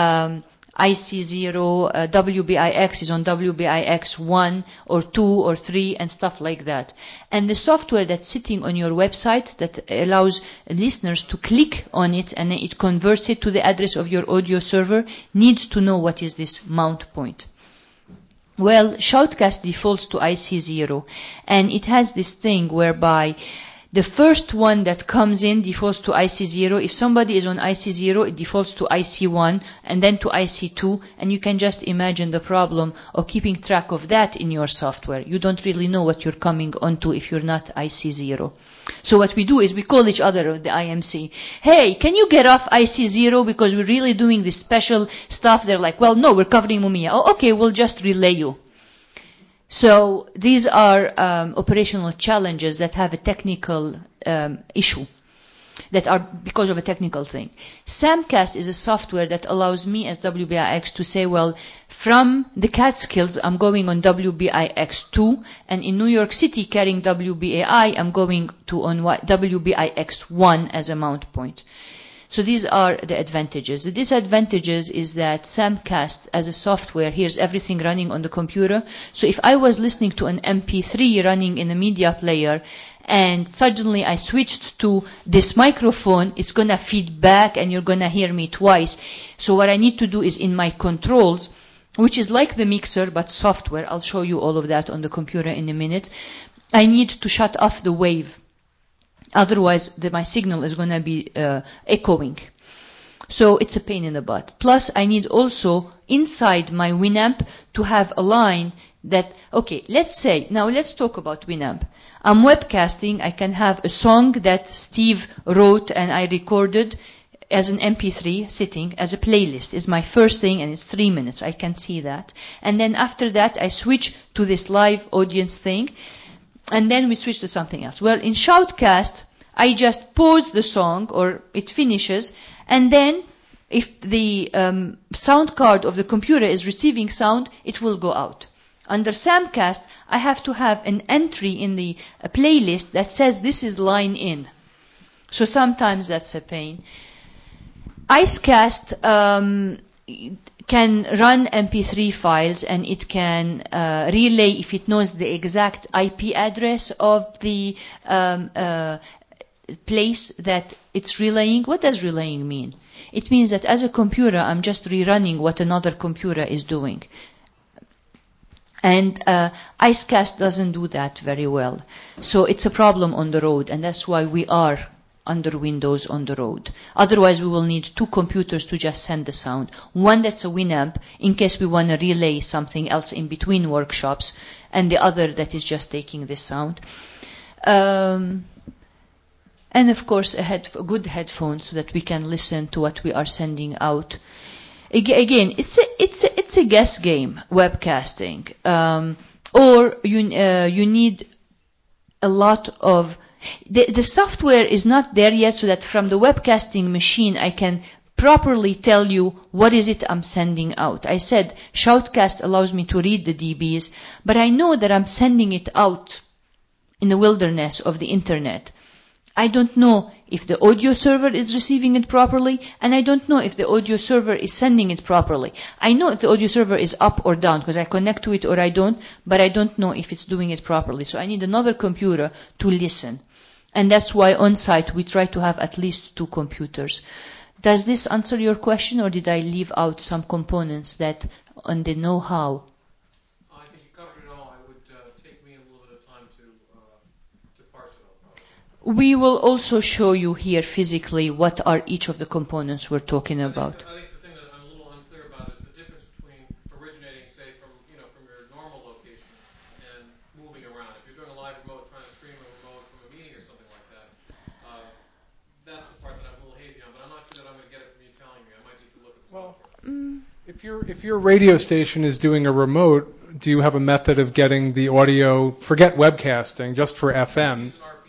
IC0, WBIX is on WBIX 1 or 2 or 3 and stuff like that. And the software that's sitting on your website that allows listeners to click on it and it converts it to the address of your audio server needs to know what is this mount point. Well, Shoutcast defaults to IC0, and it has this thing whereby the first one that comes in defaults to IC0. If somebody is on IC0, it defaults to IC1 and then to IC2, and you can just imagine the problem of keeping track of that in your software. You don't really know what you're coming onto if you're not IC0. So what we do is we call each other, the IMC, hey, can you get off IC0 because we're really doing this special stuff? They're like, well, no, we're covering Mumia. Oh, okay, we'll just relay you. So these are operational challenges that have a technical issue, that are because of a technical thing. Samcast is a software that allows me as WBIX to say, well, from the Catskills, I'm going on WBIX2, and in New York City carrying WBAI, I'm going to on WBIX1 as a mount point. So these are the advantages. The disadvantages is that Samcast as a software hears everything running on the computer. So if I was listening to an MP3 running in a media player and suddenly I switched to this microphone, it's going to feed back and you're going to hear me twice. So what I need to do is in my controls, which is like the mixer but software, I'll show you all of that on the computer in a minute, I need to shut off the wave. Otherwise, my signal is going to be echoing. So it's a pain in the butt. Plus, I need also inside my Winamp to have a line that, okay, let's say, now let's talk about Winamp. I'm webcasting. I can have a song that Steve wrote and I recorded as an MP3 sitting as a playlist is my first thing, and it's 3 minutes. I can see that. And then after that, I switch to this live audience thing. And then we switch to something else. Well, in Shoutcast, I just pause the song, or it finishes, and then if the sound card of the computer is receiving sound, it will go out. Under Samcast, I have to have an entry in the playlist that says this is line in. So sometimes that's a pain. Icecast can run MP3 files, and it can relay, if it knows the exact IP address of the place that it's relaying. What does relaying mean? It means that as a computer, I'm just rerunning what another computer is doing. And Icecast doesn't do that very well. So it's a problem on the road, and that's why we are under Windows on the road. Otherwise, we will need 2 computers to just send the sound. One that's a Winamp, in case we want to relay something else in between workshops, and the other that is just taking the sound. And of course, a good headphone so that we can listen to what we are sending out. Again, it's a guess game, webcasting. Or you need a lot of... The software is not there yet, so that from the webcasting machine I can properly tell you what is it I'm sending out. I said Shoutcast allows me to read the dBs, but I know that I'm sending it out in the wilderness of the internet. I don't know if the audio server is receiving it properly, and I don't know if the audio server is sending it properly. I know if the audio server is up or down because I connect to it or I don't, but I don't know if it's doing it properly. So I need another computer to listen. And that's why on site we try to have at least 2 computers. Does this answer your question, or did I leave out some components that on the know-how? I think you covered it all. It would take me a little bit of time to parse it all, probably. We will also show you here physically what are each of the components we're talking about. I think the thing that I'm a little unclear about is the difference between originating, say, from your normal location and moving around. If you're doing a live remote, trying to stream a remote from a meeting or something like that, that's the part that I'm a little hazy on. But I'm not sure that I'm going to get it from you telling me. I might need to look at the software. If your radio station is doing a remote, do you have a method of getting the audio? Forget webcasting, just for FM.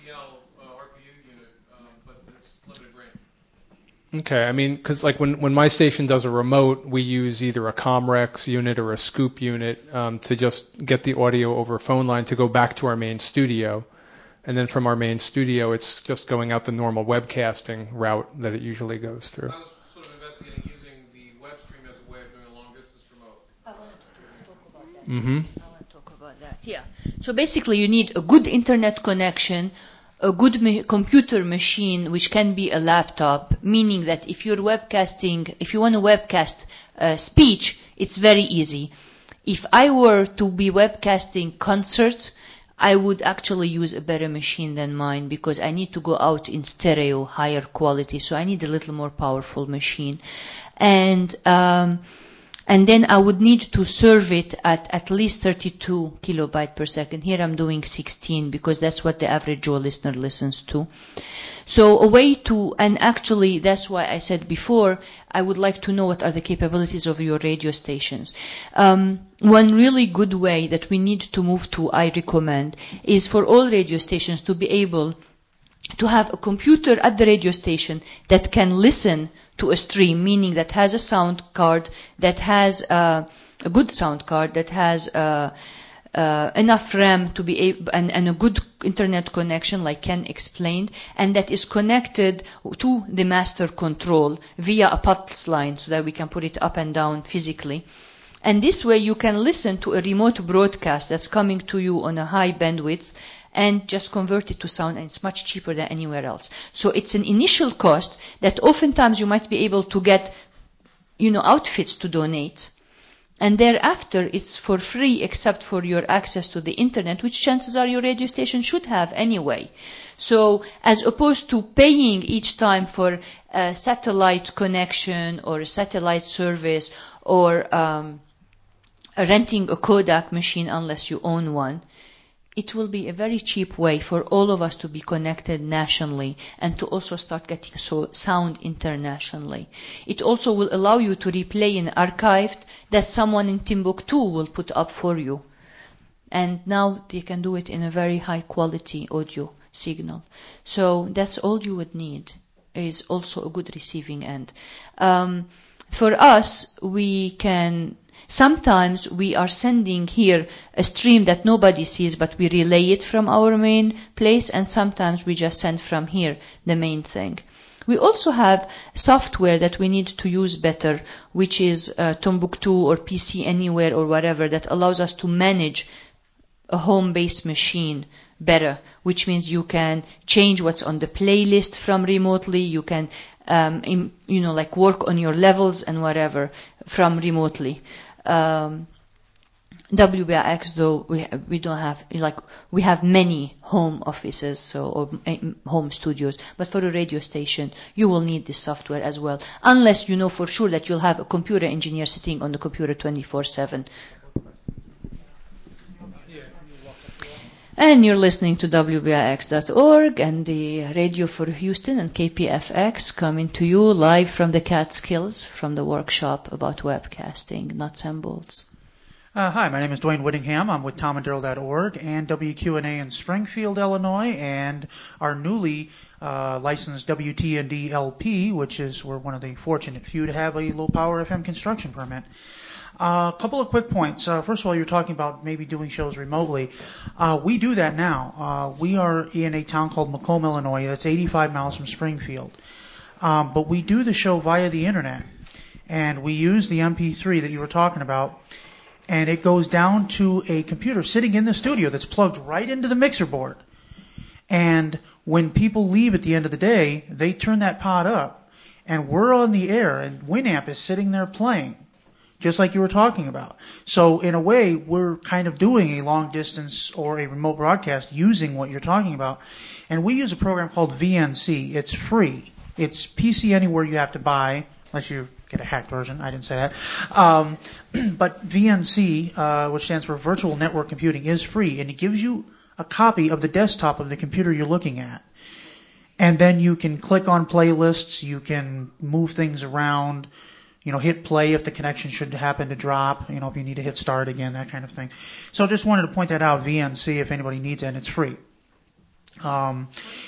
Okay, I mean, because like when my station does a remote, we use either a Comrex unit or a Scoop unit to just get the audio over a phone line to go back to our main studio. And then from our main studio, it's just going out the normal webcasting route that it usually goes through. I was sort of investigating using the web stream as a way of doing a long-distance remote. I wanted to talk about that. Mm-hmm. I want to talk about that. Yeah. So basically, you need a good internet connection, a good computer machine, which can be a laptop, meaning that if you're webcasting, if you want to webcast speech, it's very easy. If I were to be webcasting concerts, I would actually use a better machine than mine because I need to go out in stereo, higher quality, so I need a little more powerful machine. And then I would need to serve it at least 32 kilobyte per second. Here I'm doing 16 because that's what the average Joe listener listens to. So a way to, and actually that's why I said before, I would like to know what are the capabilities of your radio stations. One really good way that we need to move to, I recommend, is for all radio stations to be able to have a computer at the radio station that can listen to a stream, meaning that has a sound card, that has a good sound card, that has enough RAM to be able, and a good internet connection, like Ken explained, and that is connected to the master control via a pulse line so that we can put it up and down physically. And this way you can listen to a remote broadcast that's coming to you on a high bandwidth and just convert it to sound, and it's much cheaper than anywhere else. So it's an initial cost that oftentimes you might be able to get, outfits to donate. And thereafter, it's for free except for your access to the internet, which chances are your radio station should have anyway. So as opposed to paying each time for a satellite connection or a satellite service or renting a Kodak machine unless you own one, it will be a very cheap way for all of us to be connected nationally and to also start getting sound internationally. It also will allow you to replay an archive that someone in Timbuktu will put up for you. And now they can do it in a very high quality audio signal. So that's all you would need. is also a good receiving end. For us, sometimes we are sending here a stream that nobody sees, but we relay it from our main place, and sometimes we just send from here the main thing. We also have software that we need to use better, which is Tombouctou or PC Anywhere or whatever, that allows us to manage a home-based machine better, which means you can change what's on the playlist from remotely, you can like work on your levels and whatever from remotely. WBIX, though, we don't have, we have many home offices or home studios, but for a radio station, you will need this software as well, unless you know for sure that you'll have a computer engineer sitting on the computer 24/7. And you're listening to WBIX.org and the Radio for Houston and KPFX coming to you live from the Catskills from the workshop about webcasting, nuts and bolts. Hi, my name is Dwayne Whittingham. I'm with TomandDearl.org and WQNA in Springfield, Illinois, and our newly licensed WTND LP, which is we're one of the fortunate few to have a low-power FM construction permit. A couple of quick points. First of all, you're talking about maybe doing shows remotely. We do that now. We are in a town called Macomb, Illinois. That's 85 miles from Springfield. But we do the show via the internet. And we use the MP3 that you were talking about. And it goes down to a computer sitting in the studio that's plugged right into the mixer board. And when people leave at the end of the day, they turn that pod up. And we're on the air, and Winamp is sitting there playing, just like you were talking about. So in a way, we're kind of doing a long distance or a remote broadcast using what you're talking about. And we use a program called VNC. It's free. It's PC Anywhere you have to buy, unless you get a hacked version. I didn't say that. But VNC, which stands for Virtual Network Computing, is free, and it gives you a copy of the desktop of the computer you're looking at. And then you can click on playlists, you can move things around, hit play if the connection should happen to drop, if you need to hit start again, that kind of thing. So just wanted to point that out, VNC, if anybody needs it, and it's free. I'm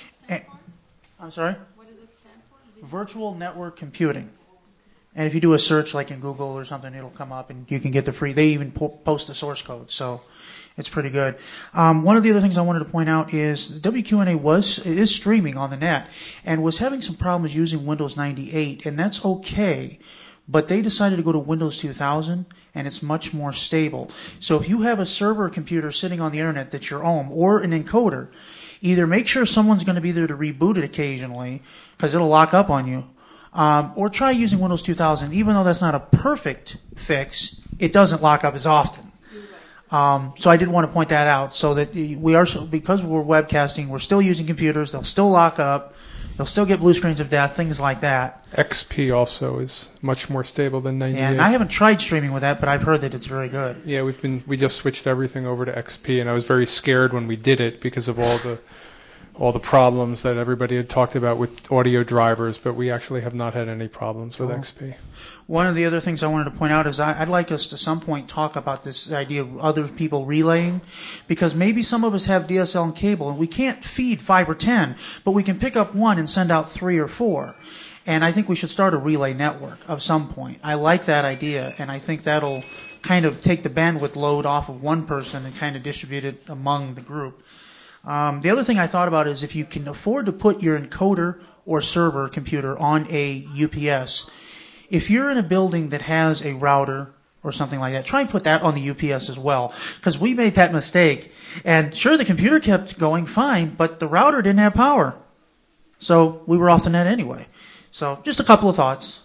sorry? What does it stand for? Virtual Network Computing. And if you do a search like in Google or something, it'll come up and you can get the free. They even post the source code, so it's pretty good. One of the other things I wanted to point out is WQNA is streaming on the net and was having some problems using Windows 98, and that's okay. But they decided to go to Windows 2000, and it's much more stable. So if you have a server computer sitting on the internet that's your own or an encoder, either make sure someone's going to be there to reboot it occasionally because it'll lock up on you. Or try using Windows 2000. Even though that's not a perfect fix, it doesn't lock up as often. So I did want to point that out so that because we're webcasting, we're still using computers. They'll still lock up. They'll still get blue screens of death, things like that. XP also is much more stable than 98. Yeah, and I haven't tried streaming with that, but I've heard that it's very good. Yeah, we just switched everything over to XP, and I was very scared when we did it because of all the problems that everybody had talked about with audio drivers, but we actually have not had any problems with XP. One of the other things I wanted to point out is I'd like us to some point talk about this idea of other people relaying, because maybe some of us have DSL and cable, and we can't feed 5 or 10, but we can pick up one and send out 3 or 4. And I think we should start a relay network of some point. I like that idea, and I think that'll kind of take the bandwidth load off of one person and kind of distribute it among the group. The other thing I thought about is if you can afford to put your encoder or server computer on a UPS, if you're in a building that has a router or something like that, try and put that on the UPS as well, because we made that mistake. And sure, the computer kept going fine, but the router didn't have power. So we were off the net anyway. So just a couple of thoughts.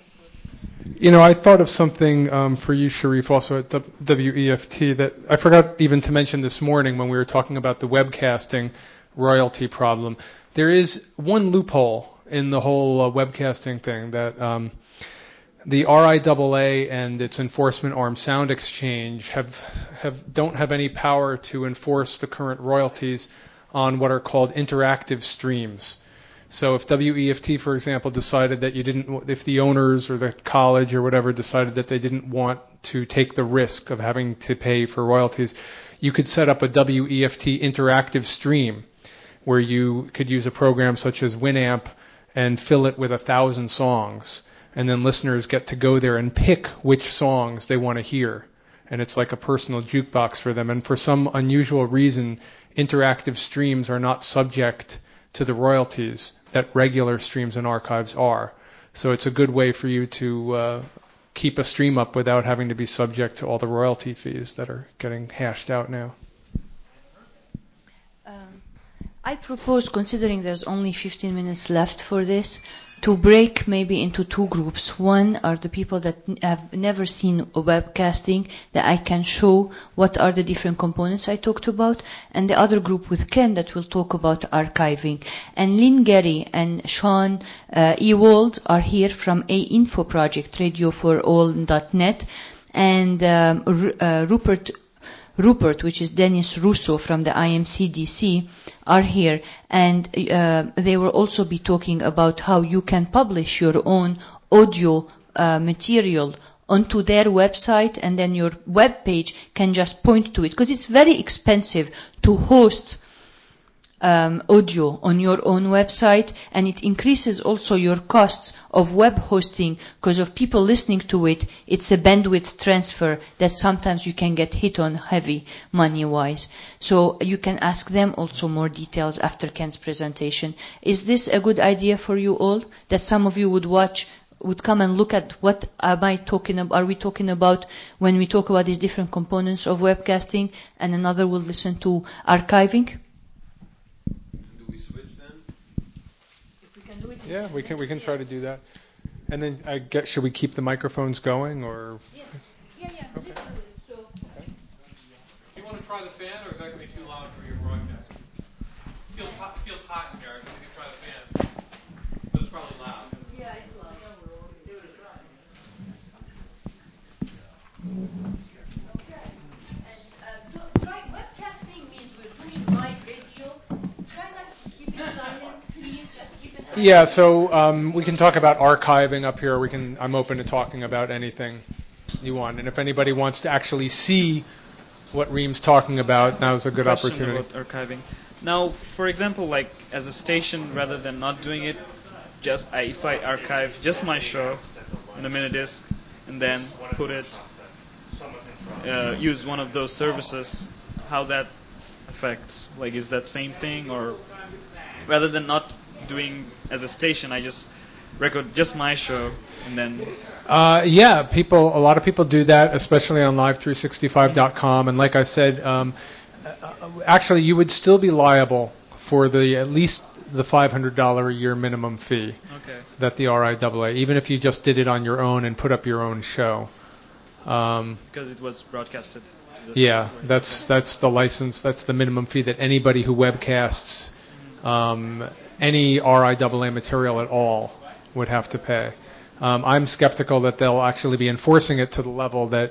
I thought of something for you, Sharif, also at WEFT that I forgot even to mention this morning when we were talking about the webcasting royalty problem. There is one loophole in the whole webcasting thing that the RIAA and its enforcement arm, Sound Exchange, don't have any power to enforce the current royalties on what are called interactive streams. So if WEFT, for example, decided that if the owners or the college or whatever decided that they didn't want to take the risk of having to pay for royalties, you could set up a WEFT interactive stream where you could use a program such as Winamp and fill it with 1,000 songs. And then listeners get to go there and pick which songs they want to hear. And it's like a personal jukebox for them. And for some unusual reason, interactive streams are not subject to the royalties that regular streams and archives are. So it's a good way for you to keep a stream up without having to be subject to all the royalty fees that are getting hashed out now. I propose, considering there's only 15 minutes left for this, to break maybe into two groups. One are the people that have never seen webcasting, that I can show what are the different components I talked about, and the other group with Ken that will talk about archiving. And Lynn Gary and Sean Ewald are here from A-Info Project, radioforall.net, and Rupert, which is Dennis Russo from the IMCDC, are here, and they will also be talking about how you can publish your own audio material onto their website, and then your web page can just point to it, because it's very expensive to host audio on your own website, and it increases also your costs of web hosting because of people listening to it. It's a bandwidth transfer that sometimes you can get hit on heavy money-wise. So you can ask them also more details after Ken's presentation. Is this a good idea for you all, that some of you would come and look at what are we talking about when we talk about these different components of webcasting, and another will listen to archiving? Yeah, we can try to do that. And then should we keep the microphones going, or? Yeah. Okay. So. Okay. Do you want to try the fan, or is that going to be too loud for your broadcast? It feels hot in here. I think you can try the fan, but it's probably loud. Yeah, it's loud. Give it a try. Okay. And try webcasting means we're doing live radio. Try not to keep it silent, please. Just keep it silent. Yeah, so we can talk about archiving up here. I'm open to talking about anything you want. And if anybody wants to actually see what Reem's talking about, now's a good opportunity. About archiving. Now, for example, like as a station, rather than not doing it, if I archive just my show in a minidisc and then put it, use one of those services, how that affects? Like, is that same thing, or rather than not doing as a station, I just record just my show and then? Yeah, a lot of people do that, especially on live365.com. And like I said, actually, you would still be liable for at least the $500 a year minimum fee that the RIAA, even if you just did it on your own and put up your own show. Because it was broadcasted. Yeah, that's the license. That's the minimum fee that anybody who webcasts any RIAA material at all would have to pay. I'm skeptical that they'll actually be enforcing it to the level that,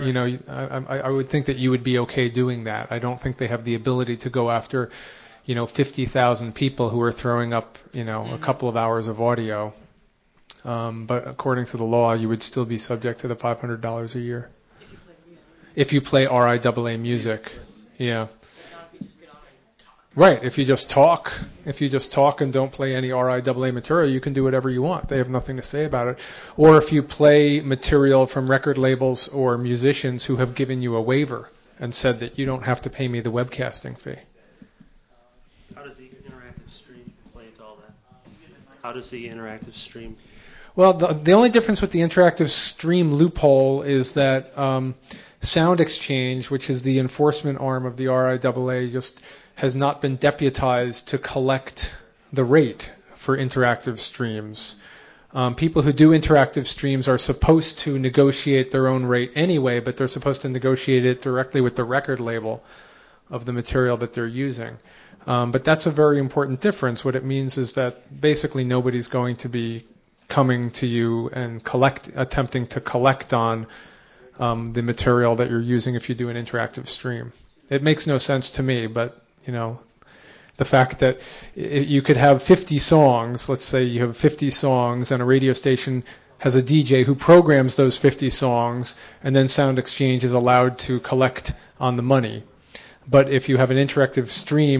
I would think that you would be okay doing that. I don't think they have the ability to go after, 50,000 people who are throwing up, a couple of hours of audio. But according to the law, you would still be subject to the $500 a year. If you play RIAA music, yeah. Right. If you just talk and don't play any RIAA material, you can do whatever you want. They have nothing to say about it. Or if you play material from record labels or musicians who have given you a waiver and said that you don't have to pay me the webcasting fee. How does the interactive stream play into all that? How does the interactive stream? Well, the only difference with the interactive stream loophole is that Sound Exchange, which is the enforcement arm of the RIAA, just has not been deputized to collect the rate for interactive streams. People who do interactive streams are supposed to negotiate their own rate anyway, but they're supposed to negotiate it directly with the record label of the material that they're using. But that's a very important difference. What it means is that basically nobody's going to be coming to you and attempting to collect on the material that you're using if you do an interactive stream. It makes no sense to me, but the fact that you could have 50 songs, let's say you have 50 songs and a radio station has a DJ who programs those 50 songs, and then Sound Exchange is allowed to collect on the money. But if you have an interactive stream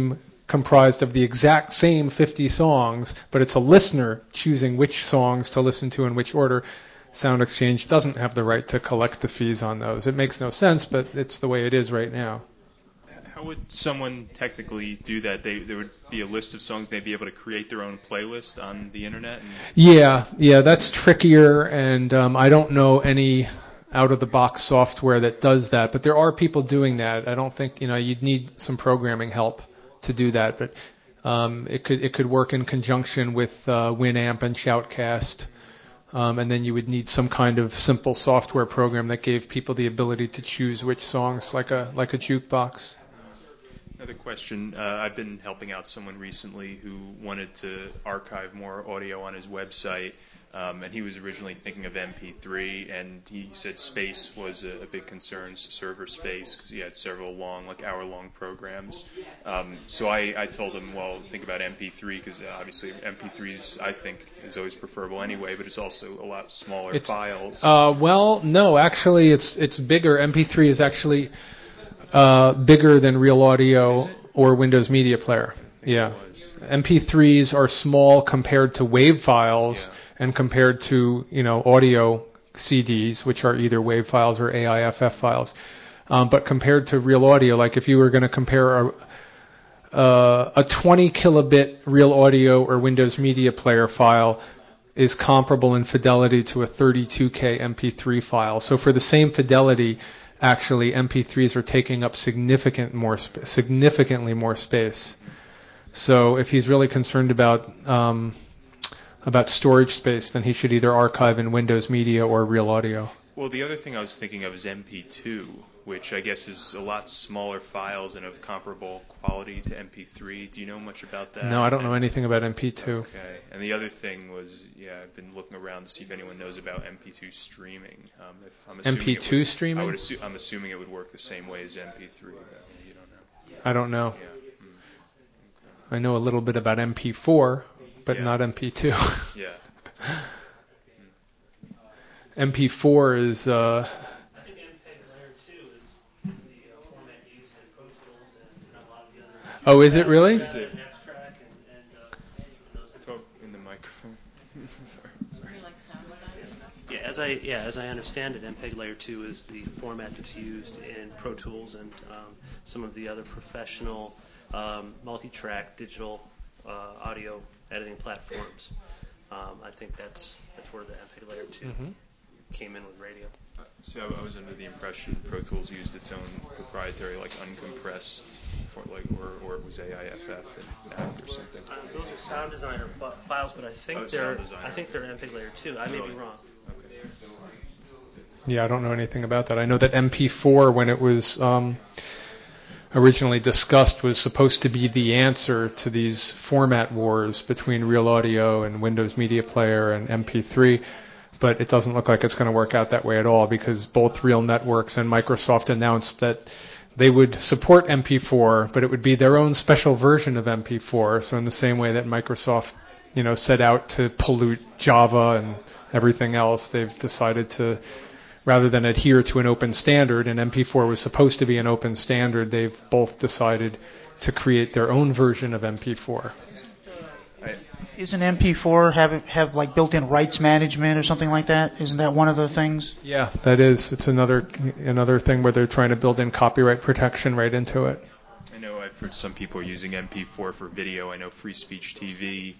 comprised of the exact same 50 songs, but it's a listener choosing which songs to listen to in which order. Sound Exchange doesn't have the right to collect the fees on those. It makes no sense, but it's the way it is right now. How would someone technically do that? There would be a list of songs, they'd be able to create their own playlist on the internet? Yeah, that's trickier, and I don't know any out-of-the-box software that does that, but there are people doing that. I don't think, you'd need some programming help to do that, but it could work in conjunction with Winamp and Shoutcast. And then you would need some kind of simple software program that gave people the ability to choose which songs, like a jukebox. Another question. I've been helping out someone recently who wanted to archive more audio on his website, and he was originally thinking of MP3, and he said space was a big concern, server space, because he had several long, hour-long programs. So I told him, well, think about MP3, because obviously MP3s, I think, is always preferable anyway, but it's also a lot smaller files. Well, no, actually, it's bigger. MP3 is actually bigger than Real Audio or Windows Media Player. Yeah. MP3s are small compared to WAV files and compared to, audio CDs, which are either WAV files or AIFF files. But compared to Real Audio, like if you were going to compare a 20 kilobit Real Audio or Windows Media Player file is comparable in fidelity to a 32K MP3 file. So for the same fidelity, actually, MP3s are taking up significantly more space. So if he's really concerned about storage space, then he should either archive in Windows Media or Real Audio. Well, the other thing I was thinking of is MP2, which I guess is a lot smaller files and of comparable quality to MP3. Do you know much about that? No, I don't know anything about MP2. Okay. And the other thing was, I've been looking around to see if anyone knows about MP2 streaming. MP2 streaming? I'm assuming it would work the same way as MP3. You don't know. I don't know. I know a little bit about MP4, but not MP2. Yeah. MP4 is... I think MPEG Layer 2 is the format used in Pro Tools and a lot of the other... Oh, is it really? Is it? Nextrack and those... Talk in the microphone. Sorry. You like sound design or Yeah, stuff? as I understand it, MPEG Layer 2 is the format that's used in Pro Tools and some of the other professional multi-track digital audio editing platforms. I think that's where the MPEG Layer 2 came in with radio. So I was under the impression Pro Tools used its own proprietary, uncompressed, or it was AIFF and NAC or something. Those are sound designer files, but I think they're MPEG Layer 2. I may be wrong. Okay. Yeah, I don't know anything about that. I know that MP4, when it was originally discussed, was supposed to be the answer to these format wars between Real Audio and Windows Media Player and MP3. But it doesn't look like it's going to work out that way at all, because both Real Networks and Microsoft announced that they would support MP4, but it would be their own special version of MP4. So in the same way that Microsoft, set out to pollute Java and everything else, they've decided to, rather than adhere to an open standard, and MP4 was supposed to be an open standard, they've both decided to create their own version of MP4. Isn't MP4 have built-in rights management or something like that? Isn't that one of the things? Yeah, that is. It's another thing where they're trying to build in copyright protection right into it. I know I've heard some people are using MP4 for video. I know Free Speech TV,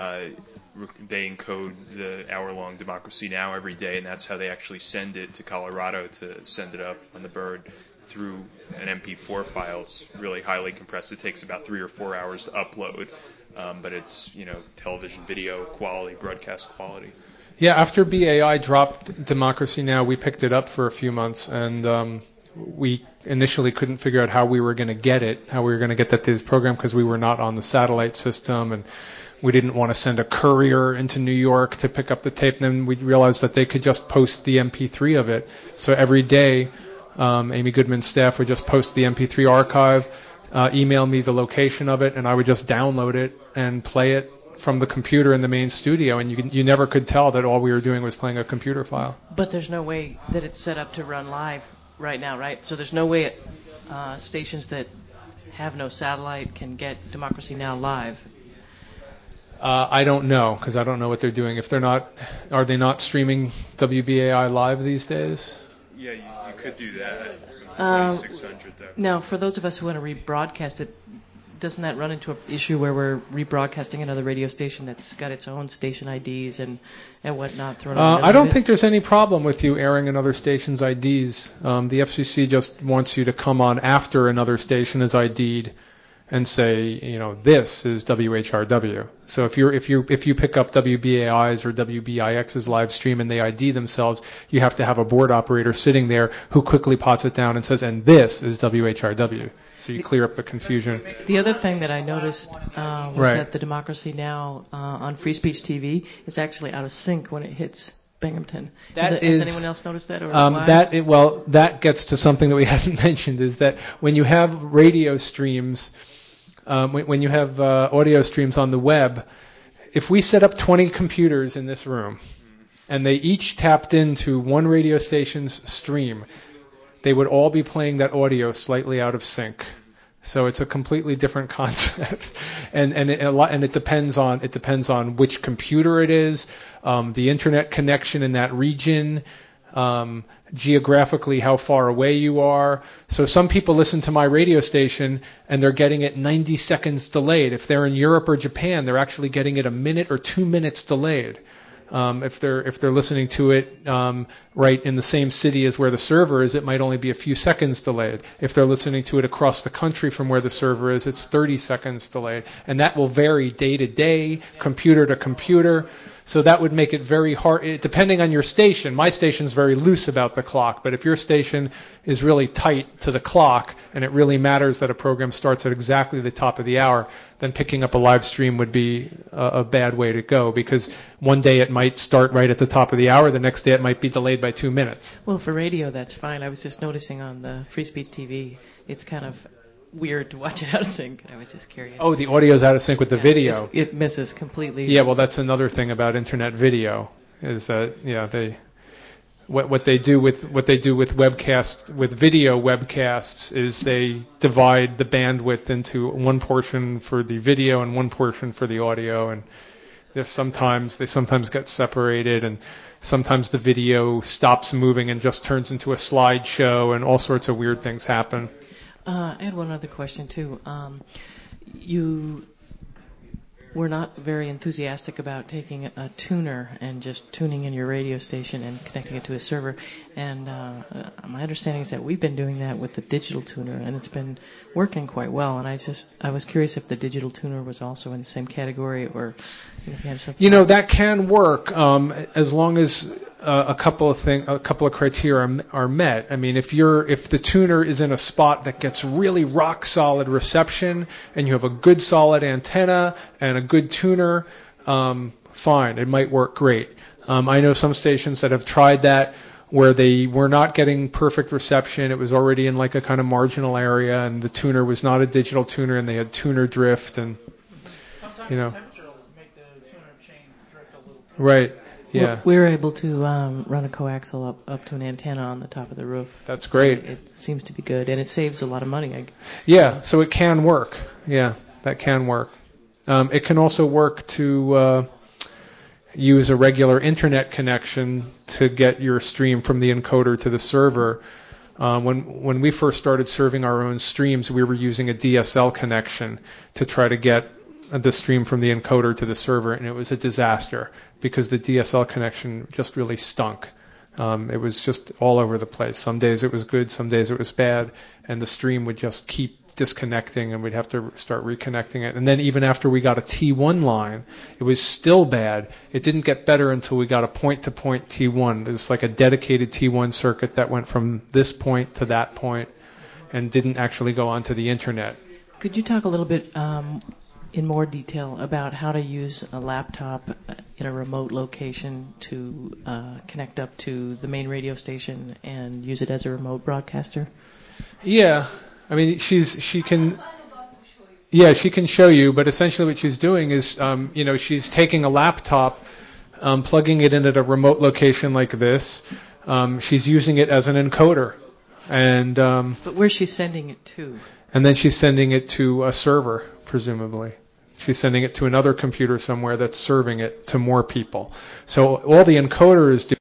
they encode the hour-long Democracy Now! Every day, and that's how they actually send it to Colorado to send it up on the bird through an MP4 file. It's really highly compressed. It takes about 3 or 4 hours to upload. But it's, television video quality, broadcast quality. Yeah, after BAI dropped Democracy Now!, we picked it up for a few months, and we initially couldn't figure out how we were going to get this program, because we were not on the satellite system, and we didn't want to send a courier into New York to pick up the tape. And then we realized that they could just post the MP3 of it. So every day, Amy Goodman's staff would just post the MP3 archive, email me the location of it, and I would just download it and play it from the computer in the main studio, and you never could tell that all we were doing was playing a computer file. But there's no way that it's set up to run live right now, right? So there's no way stations that have no satellite can get Democracy Now! Live? I don't know, because I don't know what they're doing. If they're not, are they not streaming WBAI live these days? Yeah, you could do that. Now, for those of us who want to rebroadcast it, doesn't that run into an issue where we're rebroadcasting another radio station that's got its own station IDs and whatnot thrown on? I don't think there's any problem with you airing another station's IDs. The FCC just wants you to come on after another station is ID'd and say, this is WHRW. So if you pick up WBAI's or WBIX's live stream and they ID themselves, you have to have a board operator sitting there who quickly pots it down and says, and this is WHRW. So you clear up the confusion. The other thing that I noticed was that the Democracy Now! On Free Speech TV is actually out of sync when it hits Binghamton. Has anyone else noticed that? Or why? That gets to something that we haven't mentioned, is that when you have radio streams, when you have audio streams on the web, if we set up 20 computers in this room and they each tapped into one radio station's stream, they would all be playing that audio slightly out of sync. So it's a completely different concept, and it depends on which computer it is, the internet connection in that region, geographically how far away you are. So some people listen to my radio station and they're getting it 90 seconds delayed. If they're in Europe or Japan, they're actually getting it a minute or 2 minutes delayed. If they're listening to it right in the same city as where the server is, it might only be a few seconds delayed. If they're listening to it across the country from where the server is, it's 30 seconds delayed. And that will vary day to day, computer to computer. So that would make it very hard, depending on your station. My station's very loose about the clock, but if your station is really tight to the clock and it really matters that a program starts at exactly the top of the hour, then picking up a live stream would be a bad way to go, because one day it might start right at the top of the hour, the next day it might be delayed by 2 minutes. Well, for radio, that's fine. I was just noticing on the Free Speech TV, it's kind of weird to watch it out of sync. I was just curious. Oh, the audio's out of sync with the video. It misses completely. Yeah, well, that's another thing about internet video, is that what they do with video webcasts is they divide the bandwidth into one portion for the video and one portion for the audio, and they sometimes get separated, and sometimes the video stops moving and just turns into a slideshow, and all sorts of weird things happen. I had one other question, too. You were not very enthusiastic about taking a tuner and just tuning in your radio station and connecting it to a server. And my understanding is that we've been doing that with the digital tuner, and it's been working quite well. And I was curious if the digital tuner was also in the same category, or if you had something else. That can work as long as a couple of criteria are met. I mean, if the tuner is in a spot that gets really rock solid reception and you have a good solid antenna and a good tuner, fine, it might work great. I know some stations that have tried that where they were not getting perfect reception. It was already in like a kind of marginal area, and the tuner was not a digital tuner, and they had tuner drift, and sometimes the temperature will make the tuner chain drift a little bit. Right. Yeah. We were able to run a coaxial up to an antenna on the top of the roof. That's great. It seems to be good, and it saves a lot of money. Yeah, so it can work. Yeah, that can work. It can also work to use a regular internet connection to get your stream from the encoder to the server. When we first started serving our own streams, we were using a DSL connection to try to get the stream from the encoder to the server, and it was a disaster because the DSL connection just really stunk. It was just all over the place. Some days it was good, some days it was bad, and the stream would just keep disconnecting, and we'd have to start reconnecting it. And then even after we got a T1 line, it was still bad. It didn't get better until we got a point-to-point T1. It was like a dedicated T1 circuit that went from this point to that point and didn't actually go onto the internet. Could you talk a little bit in more detail about how to use a laptop in a remote location to connect up to the main radio station and use it as a remote broadcaster? Yeah. I mean, she can show you, but essentially what she's doing is, she's taking a laptop, plugging it in at a remote location like this. She's using it as an encoder, and but where's she sending it to? and then she's sending it to a server, presumably. She's sending it to another computer somewhere that's serving it to more people. So all the encoder is doing